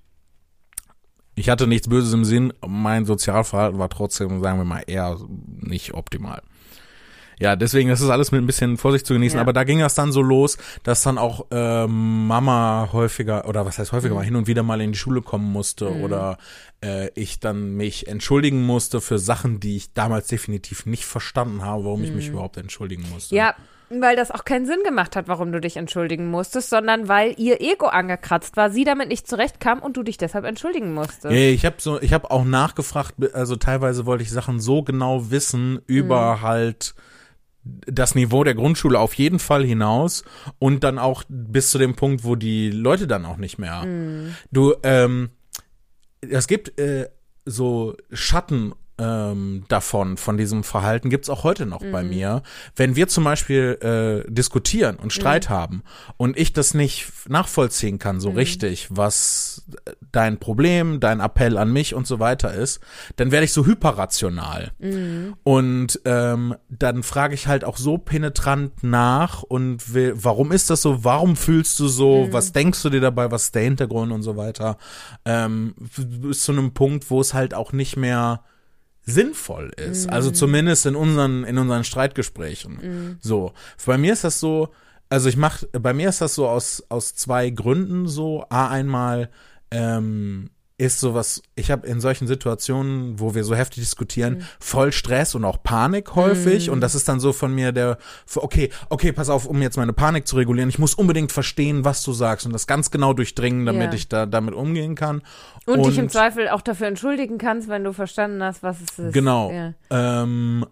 Ich hatte nichts Böses im Sinn, mein Sozialverhalten war trotzdem, sagen wir mal, eher nicht optimal. Ja, deswegen, das ist alles mit ein bisschen Vorsicht zu genießen, Ja. aber da ging das dann so los, dass dann auch äh, Mama häufiger, oder was heißt häufiger, Mhm. mal hin und wieder mal in die Schule kommen musste Mhm. oder äh, ich dann mich entschuldigen musste für Sachen, die ich damals definitiv nicht verstanden habe, warum ich mich Mhm. überhaupt entschuldigen musste. Ja, weil das auch keinen Sinn gemacht hat, warum du dich entschuldigen musstest, sondern weil ihr Ego angekratzt war, sie damit nicht zurechtkam und du dich deshalb entschuldigen musstest. Ja, ich habe so, ich habe auch nachgefragt, also teilweise wollte ich Sachen so genau wissen über Mhm. halt das Niveau der Grundschule auf jeden Fall hinaus und dann auch bis zu dem Punkt, wo die Leute dann auch nicht mehr. Mhm. Du, ähm, es gibt äh, so Schatten ähm, davon, von diesem Verhalten gibt's auch heute noch bei Mhm. mir. Wenn wir zum Beispiel äh, diskutieren und Streit Mhm. haben und ich das nicht nachvollziehen kann, so Mhm. richtig, was dein Problem, dein Appell an mich und so weiter ist, dann werde ich so hyperrational. Mhm. Und ähm, dann frage ich halt auch so penetrant nach und will, warum ist das so, warum fühlst du so, Mhm. was denkst du dir dabei, was ist der Hintergrund und so weiter. Ähm, bis zu einem Punkt, wo es halt auch nicht mehr sinnvoll ist. Mhm. Also zumindest in unseren, in unseren Streitgesprächen. Mhm. So. Bei mir ist das so, also ich mach, bei mir ist das so aus, aus zwei Gründen so. A, einmal, ähm, ist sowas, ich habe in solchen Situationen, wo wir so heftig diskutieren, Mhm. voll Stress und auch Panik häufig Mhm. und das ist dann so von mir der, okay, okay, pass auf, um jetzt meine Panik zu regulieren, ich muss unbedingt verstehen, was du sagst und das ganz genau durchdringen, damit Ja. ich da damit umgehen kann. Und, dich im Zweifel auch dafür entschuldigen kannst, wenn du verstanden hast, was es ist. Genau. Ja. Ähm,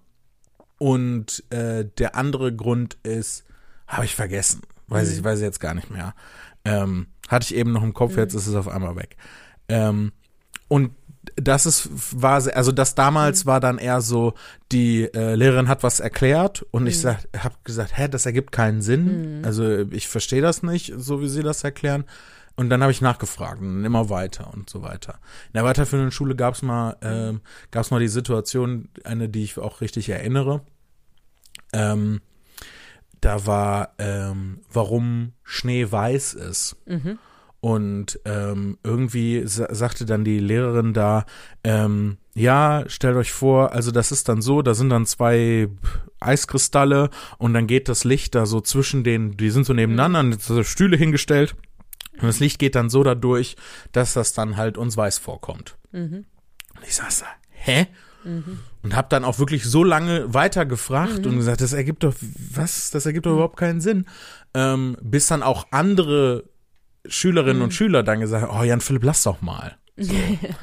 und äh, der andere Grund ist, habe ich vergessen, weiß Mhm. ich, weiß ich jetzt gar nicht mehr. Ähm, hatte ich eben noch im Kopf, Mhm. jetzt ist es auf einmal weg. Ähm, und das ist, war, sehr- also das damals Mhm. war dann eher so, die äh, Lehrerin hat was erklärt und ich Mhm. sag, habe gesagt, hä, das ergibt keinen Sinn. Mhm. Also ich verstehe das nicht, so wie sie das erklären. Und dann habe ich nachgefragt und immer weiter und so weiter. In der weiterführenden Schule gab es mal, ähm, gab's mal die Situation, eine, die ich auch richtig erinnere. Ähm, da war, ähm, warum Schnee weiß ist. Mhm. Und ähm, irgendwie sa- sagte dann die Lehrerin da, ähm, ja, stellt euch vor, also das ist dann so, da sind dann zwei Eiskristalle und dann geht das Licht da so zwischen den, die sind so nebeneinander, und so Stühle hingestellt und das Licht geht dann so dadurch, dass das dann halt uns weiß vorkommt. Mhm. Und ich saß da, hä? Mhm. Und habe dann auch wirklich so lange weiter gefragt Mhm. und gesagt, das ergibt doch, was, das ergibt doch überhaupt keinen Sinn. Ähm, bis dann auch andere Schülerinnen Mhm. und Schüler dann gesagt haben, oh Jan Philipp, lass doch mal. So.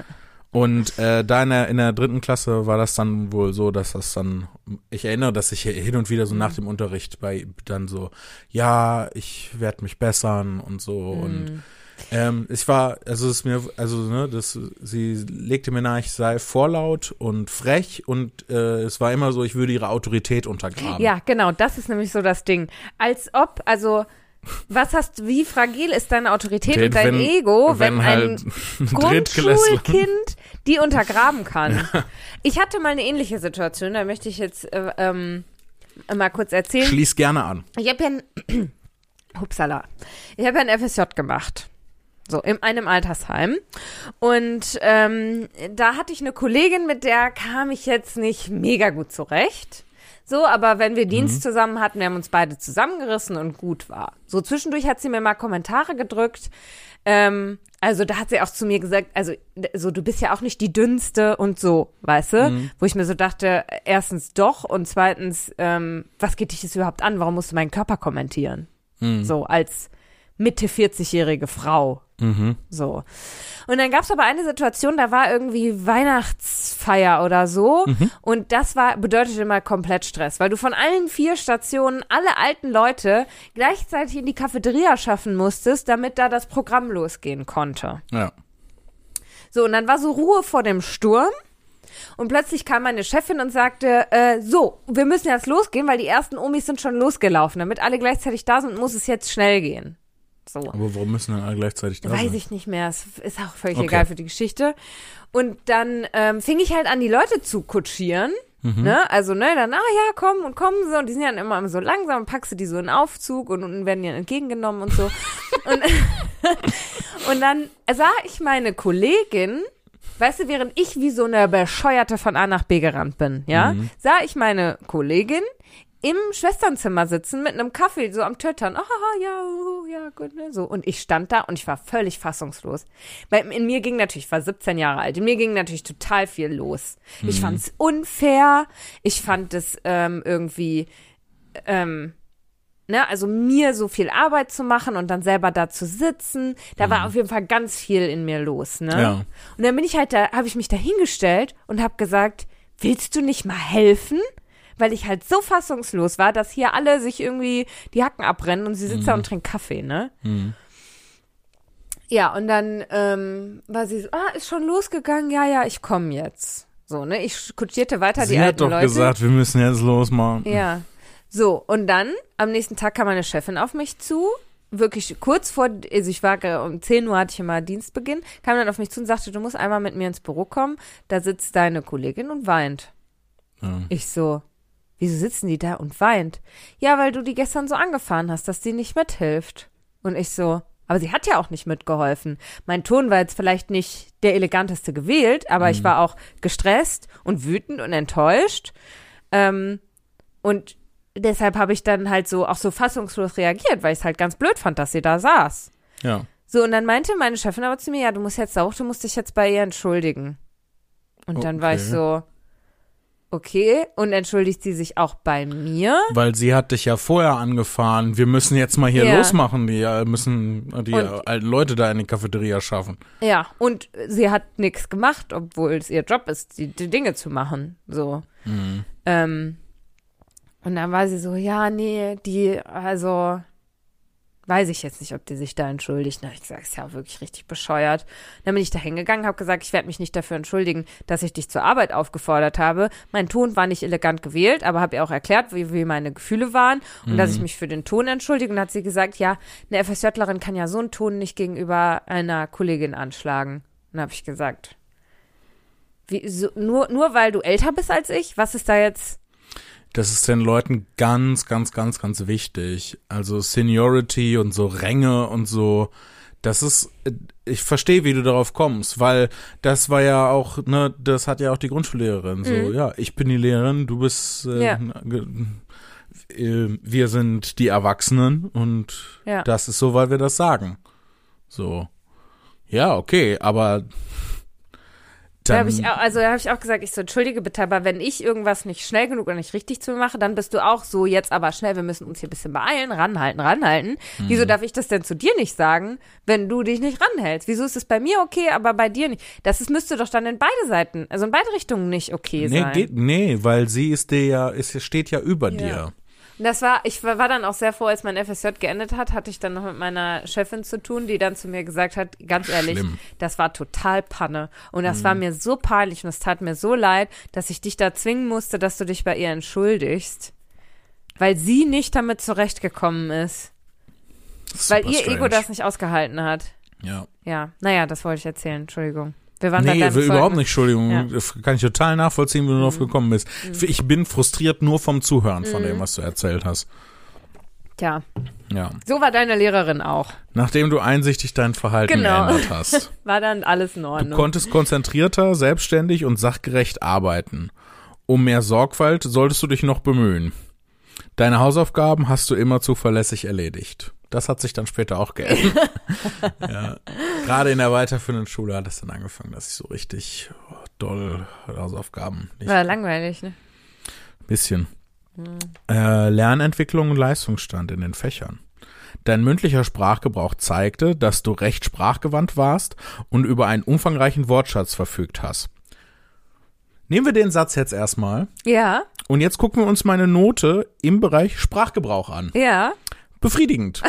Und äh, da in der, in der dritten Klasse war das dann wohl so, dass das dann, ich erinnere, dass ich hin und wieder so nach dem Unterricht bei dann so, ja, ich werde mich bessern und so und Mhm. ähm, ich war, also es ist mir, also ne, das, sie legte mir nahe, ich sei vorlaut und frech und äh, es war immer so, ich würde ihre Autorität untergraben. Ja, genau, das ist nämlich so das Ding. Als ob, also, was hast, wie fragil ist deine Autorität und dein wenn, Ego, wenn, wenn halt ein ein Drittklässler- Grundschulkind die untergraben kann? Ich hatte mal eine ähnliche Situation, da möchte ich jetzt äh, ähm, mal kurz erzählen. Schließ gerne an. Ich habe ja ein, Hupsala, ich habe ja ein F S J gemacht. So, in einem Altersheim. Und ähm, da hatte ich eine Kollegin, mit der kam ich jetzt nicht mega gut zurecht. So, aber wenn wir Dienst mhm. zusammen hatten, wir haben uns beide zusammengerissen und gut war. So, zwischendurch hat sie mir mal Kommentare gedrückt. Ähm, also da hat sie auch zu mir gesagt, also so, du bist ja auch nicht die Dünnste und so, weißt du? Mhm. Wo ich mir so dachte, erstens doch und zweitens, ähm, was geht dich das überhaupt an? Warum musst du meinen Körper kommentieren? Mhm. So, als Mitte vierzig-jährige Frau. Mhm. So. Und dann gab es aber eine Situation, da war irgendwie Weihnachtsfeier oder so mhm. und das war bedeutete immer komplett Stress, weil du von allen vier Stationen alle alten Leute gleichzeitig in die Cafeteria schaffen musstest, damit da das Programm losgehen konnte. Ja. So, und dann war so Ruhe vor dem Sturm. Und plötzlich kam meine Chefin und sagte, äh, so, wir müssen jetzt losgehen, weil die ersten Omis sind schon losgelaufen. Damit alle gleichzeitig da sind, muss es jetzt schnell gehen. So. Aber warum müssen dann alle gleichzeitig da Weiß sein? Weiß ich nicht mehr. Es ist auch völlig okay. egal für die Geschichte. Und dann ähm, fing ich halt an, die Leute zu kutschieren. Mhm. Ne? Also, ne, dann, ah ja, komm und kommen sie. Und die sind ja dann immer so langsam und packst du die so in den Aufzug und, und werden ja entgegengenommen und so. und, und dann sah ich meine Kollegin, weißt du, während ich wie so eine Bescheuerte von A nach B gerannt bin, ja, mhm. sah ich meine Kollegin im Schwesternzimmer sitzen mit einem Kaffee so am Töttern. Ah, ja, oh, ja, gut, ne, so. Und ich stand da und ich war völlig fassungslos. Weil in mir ging natürlich, ich war siebzehn Jahre alt, in mir ging natürlich total viel los. Mhm. Ich fand es unfair, ich fand es ähm, irgendwie, ähm, ne, also mir so viel Arbeit zu machen und dann selber da zu sitzen, da mhm. war auf jeden Fall ganz viel in mir los, ne. Ja. Und dann bin ich halt da, habe ich mich da hingestellt und habe gesagt, willst du nicht mal helfen? Weil ich halt so fassungslos war, dass hier alle sich irgendwie die Hacken abrennen und sie sitzt mhm. da und trinkt Kaffee, ne? Mhm. Ja, und dann ähm, war sie so, ah, ist schon losgegangen, ja, ja, ich komme jetzt. So, ne, ich kutschierte weiter sie die alten Leute. Sie hat doch gesagt, wir müssen jetzt losmachen. Ja, so, und dann, am nächsten Tag kam meine Chefin auf mich zu, wirklich kurz vor, also ich war, um zehn Uhr hatte ich immer Dienstbeginn, kam dann auf mich zu und sagte, du musst einmal mit mir ins Büro kommen, da sitzt deine Kollegin und weint. Ja. Ich so, wieso sitzen die da und weint? Ja, weil du die gestern so angefahren hast, dass die nicht mithilft. Und ich so, aber sie hat ja auch nicht mitgeholfen. Mein Ton war jetzt vielleicht nicht der eleganteste gewählt, aber mhm. ich war auch gestresst und wütend und enttäuscht. Ähm, und deshalb habe ich dann halt so auch so fassungslos reagiert, weil ich es halt ganz blöd fand, dass sie da saß. Ja. So, und dann meinte meine Chefin aber zu mir, ja, du musst jetzt auch, du musst dich jetzt bei ihr entschuldigen. Und dann okay. war ich so, okay, und entschuldigt sie sich auch bei mir? Weil sie hat dich ja vorher angefahren. Wir müssen jetzt mal hier ja. losmachen. Die müssen die und, alten Leute da in die Cafeteria schaffen. Ja, und sie hat nichts gemacht, obwohl es ihr Job ist, die, die Dinge zu machen. So. Mhm. Ähm, und dann war sie so, ja, nee, die, also weiß ich jetzt nicht, ob die sich da entschuldigt. Na, ich sag, ist ja wirklich richtig bescheuert. Dann bin ich da hingegangen, habe gesagt, ich werde mich nicht dafür entschuldigen, dass ich dich zur Arbeit aufgefordert habe. Mein Ton war nicht elegant gewählt, aber habe ihr auch erklärt, wie, wie meine Gefühle waren und mhm. dass ich mich für den Ton entschuldige. Und dann hat sie gesagt, ja, eine FSJlerin kann ja so einen Ton nicht gegenüber einer Kollegin anschlagen. Und dann habe ich gesagt, wie, so, nur, nur weil du älter bist als ich, was ist da jetzt? Das ist den Leuten ganz, ganz, ganz, ganz wichtig. Also Seniority und so Ränge und so. Das ist, ich verstehe, wie du darauf kommst, weil das war ja auch, ne, das hat ja auch die Grundschullehrerin so, mhm. ja, ich bin die Lehrerin, du bist, äh, ja. äh, wir sind die Erwachsenen und ja. das ist so, weil wir das sagen. So, ja, okay, aber Da habe ich auch, also da habe ich auch gesagt, ich so, entschuldige bitte, aber wenn ich irgendwas nicht schnell genug oder nicht richtig zu mir mache, dann bist du auch so, jetzt aber schnell, wir müssen uns hier ein bisschen beeilen, ranhalten, ranhalten. Mhm. Wieso darf ich das denn zu dir nicht sagen, wenn du dich nicht ranhältst? Wieso ist es bei mir okay, aber bei dir nicht? Das ist, müsste doch dann in beide Seiten, also in beide Richtungen nicht okay nee, sein. Geht, nee, weil sie ist dir ja, ist, steht ja über ja. dir. Und das war, ich war, war dann auch sehr froh, als mein F S J geendet hat, hatte ich dann noch mit meiner Chefin zu tun, die dann zu mir gesagt hat, ganz ehrlich, Schlimm. Das war total Panne. Und das mhm. war mir so peinlich und es tat mir so leid, dass ich dich da zwingen musste, dass du dich bei ihr entschuldigst. Weil sie nicht damit zurechtgekommen ist. ist weil ihr strange. Ego das nicht ausgehalten hat. Ja. Ja, naja, das wollte ich erzählen, Entschuldigung. Wir waren nee, bei überhaupt Zeugnis. nicht, Entschuldigung. Ja. Das kann ich total nachvollziehen, wie du mhm. drauf gekommen bist. Mhm. Ich bin frustriert nur vom Zuhören von mhm. dem, was du erzählt hast. Tja, Ja. so war deine Lehrerin auch. Nachdem du einsichtig dein Verhalten Genau. geändert hast. War dann alles in Du Ordnung. konntest konzentrierter, selbstständig und sachgerecht arbeiten. Um mehr Sorgfalt solltest du dich noch bemühen. Deine Hausaufgaben hast du immer zuverlässig erledigt. Das hat sich dann später auch geändert. Ja. Gerade in der weiterführenden Schule hat es dann angefangen, dass ich so richtig oh, doll Hausaufgaben nicht. War langweilig, ne? Bisschen. Hm. Äh, Lernentwicklung und Leistungsstand in den Fächern. Dein mündlicher Sprachgebrauch zeigte, dass du recht sprachgewandt warst und über einen umfangreichen Wortschatz verfügt hast. Nehmen wir den Satz jetzt erstmal. Ja. Und jetzt gucken wir uns meine Note im Bereich Sprachgebrauch an. Ja. Befriedigend.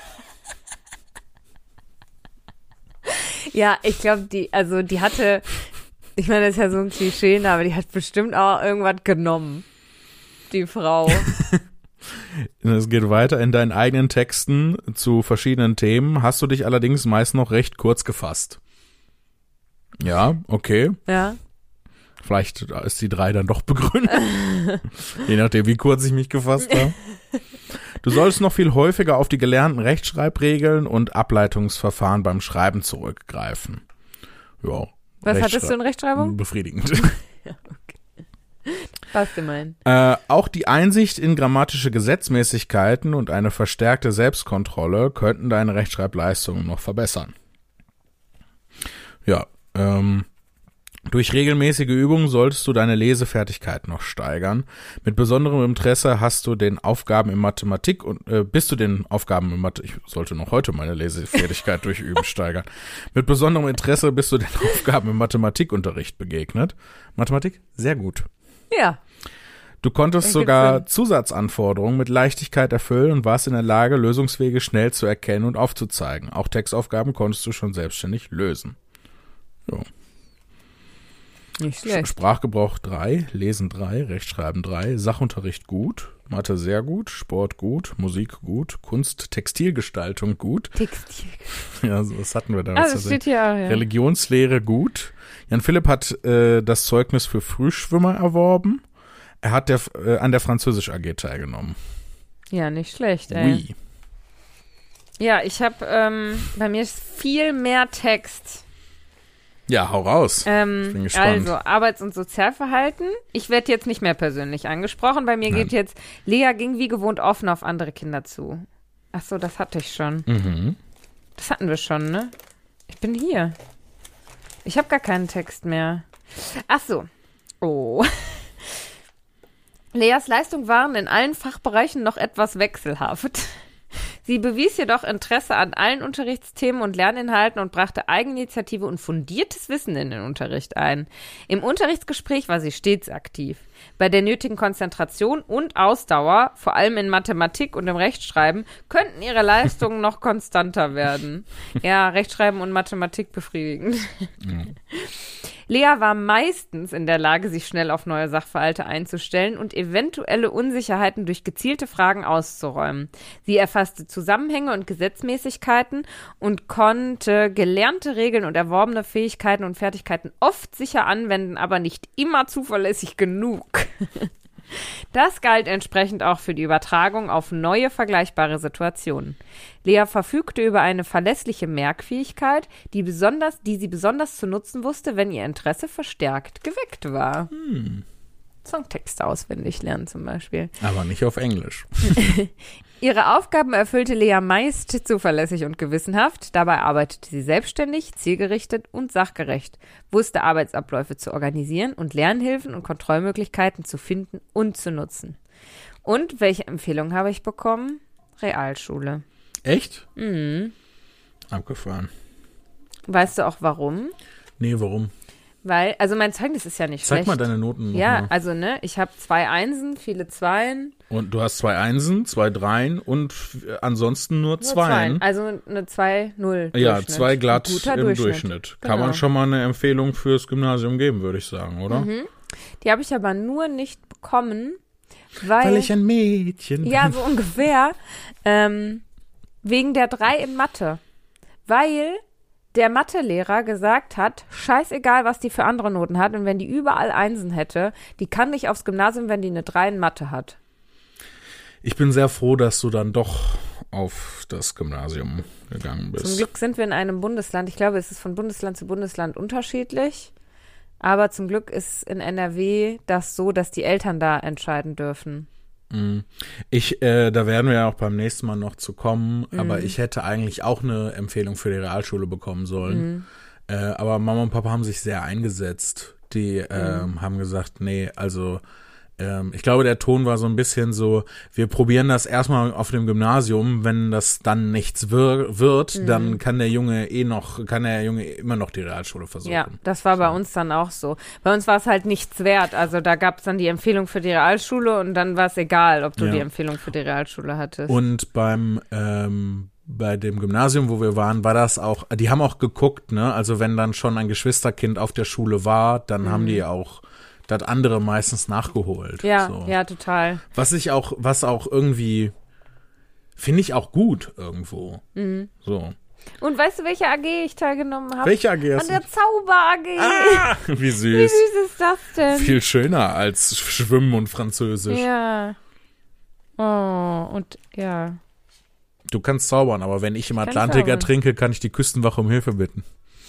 Ja, ich glaube, die, also die hatte, ich meine, das ist ja so ein Klischee, ne, aber die hat bestimmt auch irgendwas genommen. Die Frau. Es geht weiter. In deinen eigenen Texten zu verschiedenen Themen hast du dich allerdings meist noch recht kurz gefasst. Ja, okay. Ja. Vielleicht ist die drei dann doch begründet. Je nachdem, wie kurz ich mich gefasst habe. Du sollst noch viel häufiger auf die gelernten Rechtschreibregeln und Ableitungsverfahren beim Schreiben zurückgreifen. Ja. Was hattest du in Rechtschreibung? Befriedigend. Ja, okay. Was du meinst. Äh, auch die Einsicht in grammatische Gesetzmäßigkeiten und eine verstärkte Selbstkontrolle könnten deine Rechtschreibleistungen noch verbessern. Ja, ähm, durch regelmäßige Übungen solltest du deine Lesefertigkeit noch steigern. Mit besonderem Interesse hast du den Aufgaben in Mathematik und äh, bist du den Aufgaben in Mathematik, ich sollte noch heute meine Lesefertigkeit durch Üben steigern. Mit besonderem Interesse bist du den Aufgaben im Mathematikunterricht begegnet. Mathematik? Sehr gut. Ja. Du konntest sogar Zusatzanforderungen mit Leichtigkeit erfüllen und warst in der Lage, Lösungswege schnell zu erkennen und aufzuzeigen. Auch Textaufgaben konntest du schon selbstständig lösen. So. Nicht schlecht. Sprachgebrauch drei, Lesen drei, Rechtschreiben drei, Sachunterricht gut, Mathe sehr gut, Sport gut, Musik gut, Kunst, Textilgestaltung gut. Textil. Ja, so, das hatten wir da. Ah, das steht hier auch, ja. Religionslehre gut. Jan Philipp hat äh, das Zeugnis für Frühschwimmer erworben. Er hat der, äh, an der Französisch A G teilgenommen. Ja, nicht schlecht, ey. Oui. Ja, ich habe, ähm, bei mir ist viel mehr Text. Ja, hau raus. Ähm, Bin gespannt. also, Arbeits- und Sozialverhalten. Ich werde jetzt nicht mehr persönlich angesprochen. Bei mir Nein. geht jetzt, Lea ging wie gewohnt offen auf andere Kinder zu. Ach so, das hatte ich schon. Mhm. Das hatten wir schon, ne? Ich bin hier. Ich habe gar keinen Text mehr. Ach so. Oh. Leas Leistungen waren in allen Fachbereichen noch etwas wechselhaft. Sie bewies jedoch Interesse an allen Unterrichtsthemen und Lerninhalten und brachte Eigeninitiative und fundiertes Wissen in den Unterricht ein. Im Unterrichtsgespräch war sie stets aktiv. Bei der nötigen Konzentration und Ausdauer, vor allem in Mathematik und im Rechtschreiben, könnten ihre Leistungen noch konstanter werden. Ja, Rechtschreiben und Mathematik befriedigend. Mhm. Lea war meistens in der Lage, sich schnell auf neue Sachverhalte einzustellen und eventuelle Unsicherheiten durch gezielte Fragen auszuräumen. Sie erfasste Zusammenhänge und Gesetzmäßigkeiten und konnte gelernte Regeln und erworbene Fähigkeiten und Fertigkeiten oft sicher anwenden, aber nicht immer zuverlässig genug. Das galt entsprechend auch für die Übertragung auf neue vergleichbare Situationen. Lea verfügte über eine verlässliche Merkfähigkeit, die besonders, die sie besonders zu nutzen wusste, wenn ihr Interesse verstärkt geweckt war. Hm. Songtexte auswendig lernen zum Beispiel. Aber nicht auf Englisch. Ihre Aufgaben erfüllte Lea meist zuverlässig und gewissenhaft. Dabei arbeitete sie selbstständig, zielgerichtet und sachgerecht, wusste Arbeitsabläufe zu organisieren und Lernhilfen und Kontrollmöglichkeiten zu finden und zu nutzen. Und welche Empfehlung habe ich bekommen? Realschule. Echt? Mhm. Abgefahren. Weißt du auch warum? Nee, warum? Weil, also mein Zeugnis ist ja nicht Zeig schlecht. mal deine Noten noch Ja, mal. also ne, ich habe zwei Einsen, viele Zweien. Und du hast zwei Einsen, zwei Dreien und f- ansonsten nur Nur Zweien. Also eine zwei null Ja, Durchschnitt. zwei glatt Ein guter im Durchschnitt. Durchschnitt. Kann Genau. man schon mal eine Empfehlung fürs Gymnasium geben, würde ich sagen, oder? Mhm. Die habe ich aber nur nicht bekommen, weil, Weil ich ein Mädchen ja, bin. so ungefähr, ähm, wegen der drei in Mathe. Weil der Mathelehrer gesagt hat, scheißegal, was die für andere Noten hat und wenn die überall Einsen hätte, die kann nicht aufs Gymnasium, wenn die eine drei in Mathe hat. ich bin sehr froh, dass du dann doch auf das Gymnasium gegangen bist. Zum Glück sind wir in einem Bundesland. Ich glaube, es ist von Bundesland zu Bundesland unterschiedlich. Aber zum Glück ist in N R W das so, dass die Eltern da entscheiden dürfen. Ich, äh, da werden wir ja auch beim nächsten Mal noch zu kommen, mhm. aber ich hätte eigentlich auch eine Empfehlung für die Realschule bekommen sollen. Mhm. Äh, aber Mama und Papa haben sich sehr eingesetzt. Die ähm, mhm. haben gesagt, nee, also ähm, ich glaube, der Ton war so ein bisschen so, wir probieren das erstmal auf dem Gymnasium, wenn das dann nichts wir- wird, mhm. dann kann der Junge eh noch, kann der Junge immer noch die Realschule versuchen. Ja, das war so. Bei uns dann auch so. Bei uns war es halt nichts wert, also da gab es dann die Empfehlung für die Realschule und dann war es egal, ob du ja. die Empfehlung für die Realschule hattest. Und beim ähm, bei dem Gymnasium, wo wir waren, war das auch, die haben auch geguckt, ne, also wenn dann schon ein Geschwisterkind auf der Schule war, dann mhm. haben die auch das andere meistens nachgeholt. Ja, so. ja, total. Was ich auch, was auch irgendwie, finde ich auch gut irgendwo. Mhm. So. Und weißt du, welche A G ich teilgenommen habe? Welche A G hast du? An der Zauber-A G. Ah, wie süß. Wie süß ist das denn? Viel schöner als Schwimmen und Französisch. Ja. Oh, und ja. Du kannst zaubern, aber wenn ich im Atlantik ertrinke, kann ich die Küstenwache um Hilfe bitten.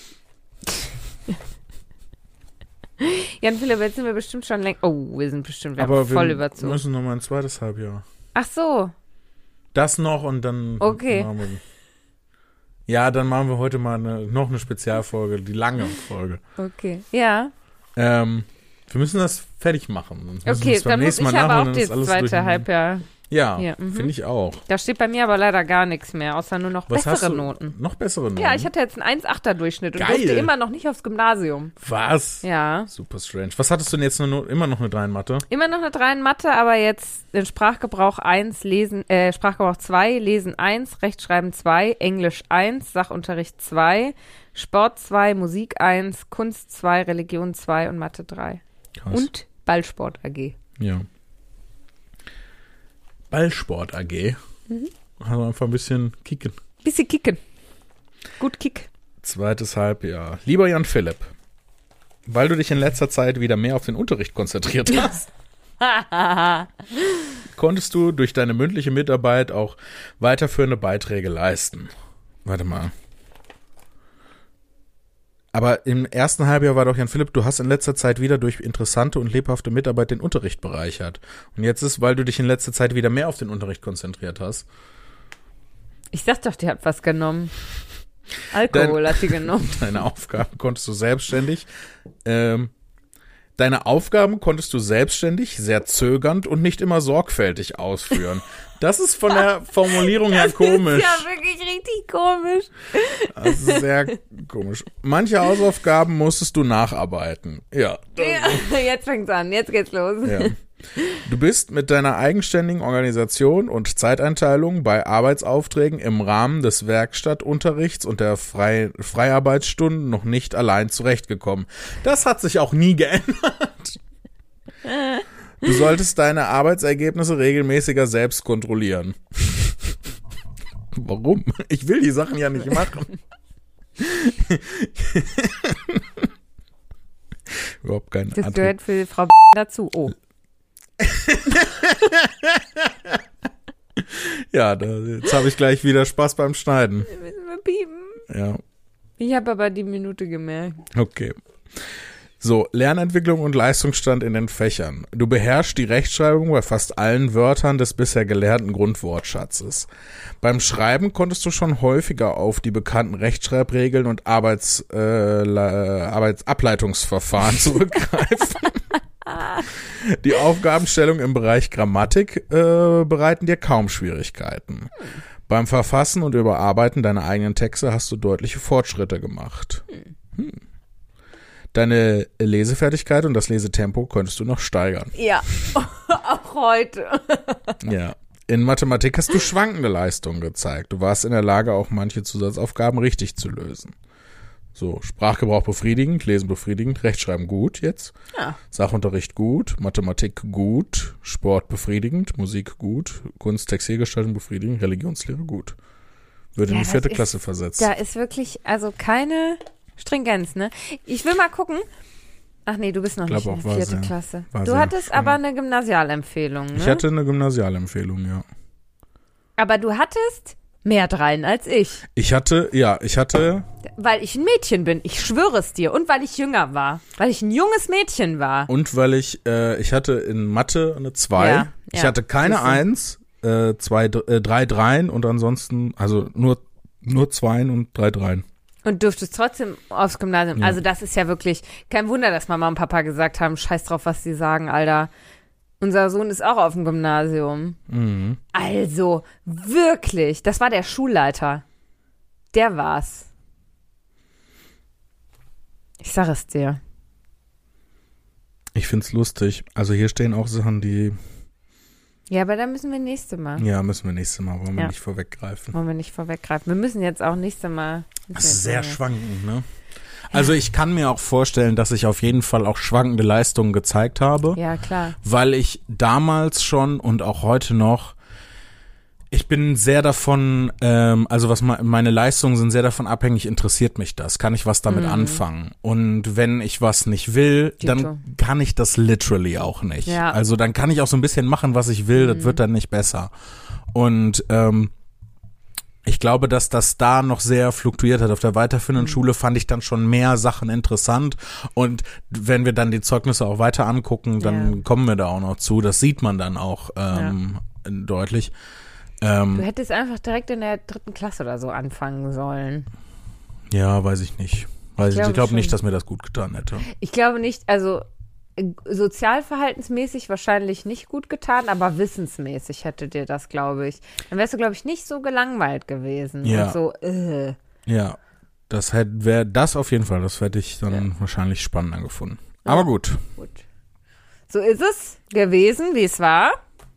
Jan Philipp, jetzt sind wir bestimmt schon länger. Oh, wir sind bestimmt wir aber voll wir überzogen. Wir müssen noch mal ein zweites Halbjahr. Ach so. Das noch und dann. Okay. Machen wir, ja, dann machen wir heute mal eine, noch eine Spezialfolge, die lange Folge. Okay. Ja. Ähm, wir müssen das fertig machen. Sonst müssen okay, wir es beim dann muss nächsten ich Mal aber auch nachholen, das zweite Halbjahr. Ja, ja mhm. finde ich auch. Da steht bei mir aber leider gar nichts mehr, außer nur noch Was bessere hast du? Noten. Noch bessere Noten? Ja, ich hatte jetzt einen eins Komma achter Durchschnitt und Geil. durfte immer noch nicht aufs Gymnasium. Was? Ja. Super strange. Was hattest du denn jetzt nur, immer noch eine drei in Mathe? Immer noch eine drei in Mathe, aber jetzt in Sprachgebrauch eins, Lesen, äh, Sprachgebrauch zwei, Lesen eins, Rechtschreiben zwei, Englisch eins, Sachunterricht zwei, Sport zwei, Musik eins, Kunst zwei, Religion zwei und Mathe drei. Krass. Und Ballsport A G. Ja. Ballsport A G. Mhm. Also einfach ein bisschen kicken. Bisschen kicken. Gut Kick. Zweites Halbjahr. Lieber Jan Philipp, weil du dich in letzter Zeit wieder mehr auf den Unterricht konzentriert hast, konntest du durch deine mündliche Mitarbeit auch weiterführende Beiträge leisten. Warte mal. Aber im ersten Halbjahr war doch, Jan Philipp, du hast in letzter Zeit wieder durch interessante und lebhafte Mitarbeit den Unterricht bereichert. Und jetzt ist, weil du dich in letzter Zeit wieder mehr auf den Unterricht konzentriert hast. Ich sag doch, die hat was genommen. Alkohol Dein, hat die genommen. Deine Aufgaben konntest du selbstständig, ähm, deine Aufgaben konntest du selbstständig, sehr zögernd und nicht immer sorgfältig ausführen. Das ist von der Formulierung her komisch. Das ist ja wirklich richtig komisch. Das ist sehr komisch. Manche Hausaufgaben musstest du nacharbeiten. Ja. ja jetzt fängt's an, jetzt geht's los. Ja. Du bist mit deiner eigenständigen Organisation und Zeiteinteilung bei Arbeitsaufträgen im Rahmen des Werkstattunterrichts und der Frei- Freiarbeitsstunden noch nicht allein zurechtgekommen. Das hat sich auch nie geändert. Du solltest deine Arbeitsergebnisse regelmäßiger selbst kontrollieren. Warum? Ich will die Sachen ja nicht machen. Überhaupt keine Das Antwort. gehört für Frau dazu. Oh. Ja, da, jetzt habe ich gleich wieder Spaß beim Schneiden. Müssen wir piepen? Ja. Ich habe aber die Minute gemerkt. Okay. So, Lernentwicklung und Leistungsstand in den Fächern. Du beherrschst die Rechtschreibung bei fast allen Wörtern des bisher gelernten Grundwortschatzes. Beim Schreiben konntest du schon häufiger auf die bekannten Rechtschreibregeln und Arbeits, äh, Arbeitsableitungsverfahren zurückgreifen. Die Aufgabenstellung im Bereich Grammatik äh, bereiten dir kaum Schwierigkeiten. Hm. Beim Verfassen und Überarbeiten deiner eigenen Texte hast du deutliche Fortschritte gemacht. Hm. Deine Lesefertigkeit und das Lesetempo könntest du noch steigern. Ja, auch heute. Ja. In Mathematik hast du schwankende Leistungen gezeigt. Du warst in der Lage, auch manche Zusatzaufgaben richtig zu lösen. So, Sprachgebrauch befriedigend, Lesen befriedigend, Rechtschreiben gut jetzt. Ja. Sachunterricht gut, Mathematik gut, Sport befriedigend, Musik gut, Kunst, Textilgestaltung befriedigend, Religionslehre gut. Würde ja, in die vierte ist, Klasse versetzt. Da ist wirklich, also keine Stringenz, ne? Ich will mal gucken, Ach nee, du bist noch Ich glaub nicht in auch, der war vierten sehr- Klasse. war Du sehr hattest spannend. aber eine Gymnasialempfehlung, ne? Ich hatte eine Gymnasialempfehlung, ja. aber du hattest mehr Dreien als ich, Ich hatte, ja, ich hatte, weil ich ein Mädchen bin. Ich schwöre es dir. Und weil ich jünger war. Weil ich ein junges Mädchen war. und weil ich, äh, ich hatte in Mathe eine zwei. Ja, ich ja, hatte keine siehste. Eins, äh, zwei, äh, drei Dreien und ansonsten, also nur, nur Zweien und drei Dreien. Und durftest trotzdem aufs Gymnasium. Ja. Also das ist ja wirklich kein Wunder, dass Mama und Papa gesagt haben, scheiß drauf, was sie sagen, Alter. Unser Sohn ist auch auf dem Gymnasium. Mhm. Also, wirklich. Das war der Schulleiter. Der war's. Ich sag es dir. Ich find's lustig. Also hier stehen auch Sachen, die, Ja, aber da müssen wir nächste Mal. ja, müssen wir nächstes Mal, wollen wir Ja. nicht vorweggreifen. Wollen wir nicht vorweggreifen. Wir müssen jetzt auch nächste Mal. Das ist sehr schwankend, ne? Also ich kann mir auch vorstellen, dass ich auf jeden Fall auch schwankende Leistungen gezeigt habe, Ja, klar. weil ich damals schon und auch heute noch, ich bin sehr davon, ähm, also was me- meine Leistungen sind sehr davon abhängig, interessiert mich das, kann ich was damit Mhm. anfangen und wenn ich was nicht will, Dito. dann kann ich das literally auch nicht. Ja. Also dann kann ich auch so ein bisschen machen, was ich will, das wird dann nicht besser. Und ähm, ich glaube, dass das da noch sehr fluktuiert hat. Auf der weiterführenden Mhm. Schule fand ich dann schon mehr Sachen interessant. Und wenn wir dann die Zeugnisse auch weiter angucken, dann Ja. kommen wir da auch noch zu. Das sieht man dann auch ähm, deutlich. Ähm, Du hättest einfach direkt in der dritten Klasse oder so anfangen sollen. ja, weiß ich nicht. Weiß ich glaube ich glaube schon. nicht, dass mir das gut getan hätte. Ich glaube nicht, also äh, sozialverhaltensmäßig wahrscheinlich nicht gut getan, aber wissensmäßig hätte dir das, glaube ich. Dann wärst du, glaube ich, nicht so gelangweilt gewesen. Ja. Und so, äh. Ja, das hätte wäre das auf jeden Fall. Das hätte ich dann wahrscheinlich spannender gefunden. Aber gut. Gut. So ist es gewesen, wie es war.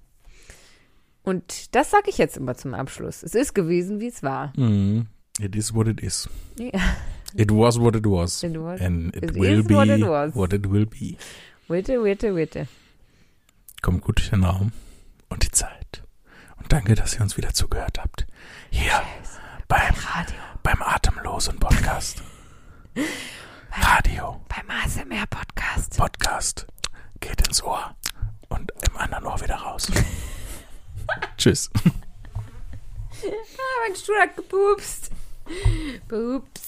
Und das sage ich jetzt immer zum Abschluss. Es ist gewesen, wie es war. Mhm. It is what it is. Ja. It was what it was. It was- And it, it will is be what it was. what it will be. Witte, witte, witte. Kommt gut durch den Raum und die Zeit. Und danke, dass ihr uns wieder zugehört habt. Hier beim, Radio. beim Atemlosen Podcast. Radio, Beim A S M R-Podcast. Podcast. Geht ins Ohr und im anderen Ohr wieder raus. Tschüss. Ah, mein Stuhl hat gepupst. Pups.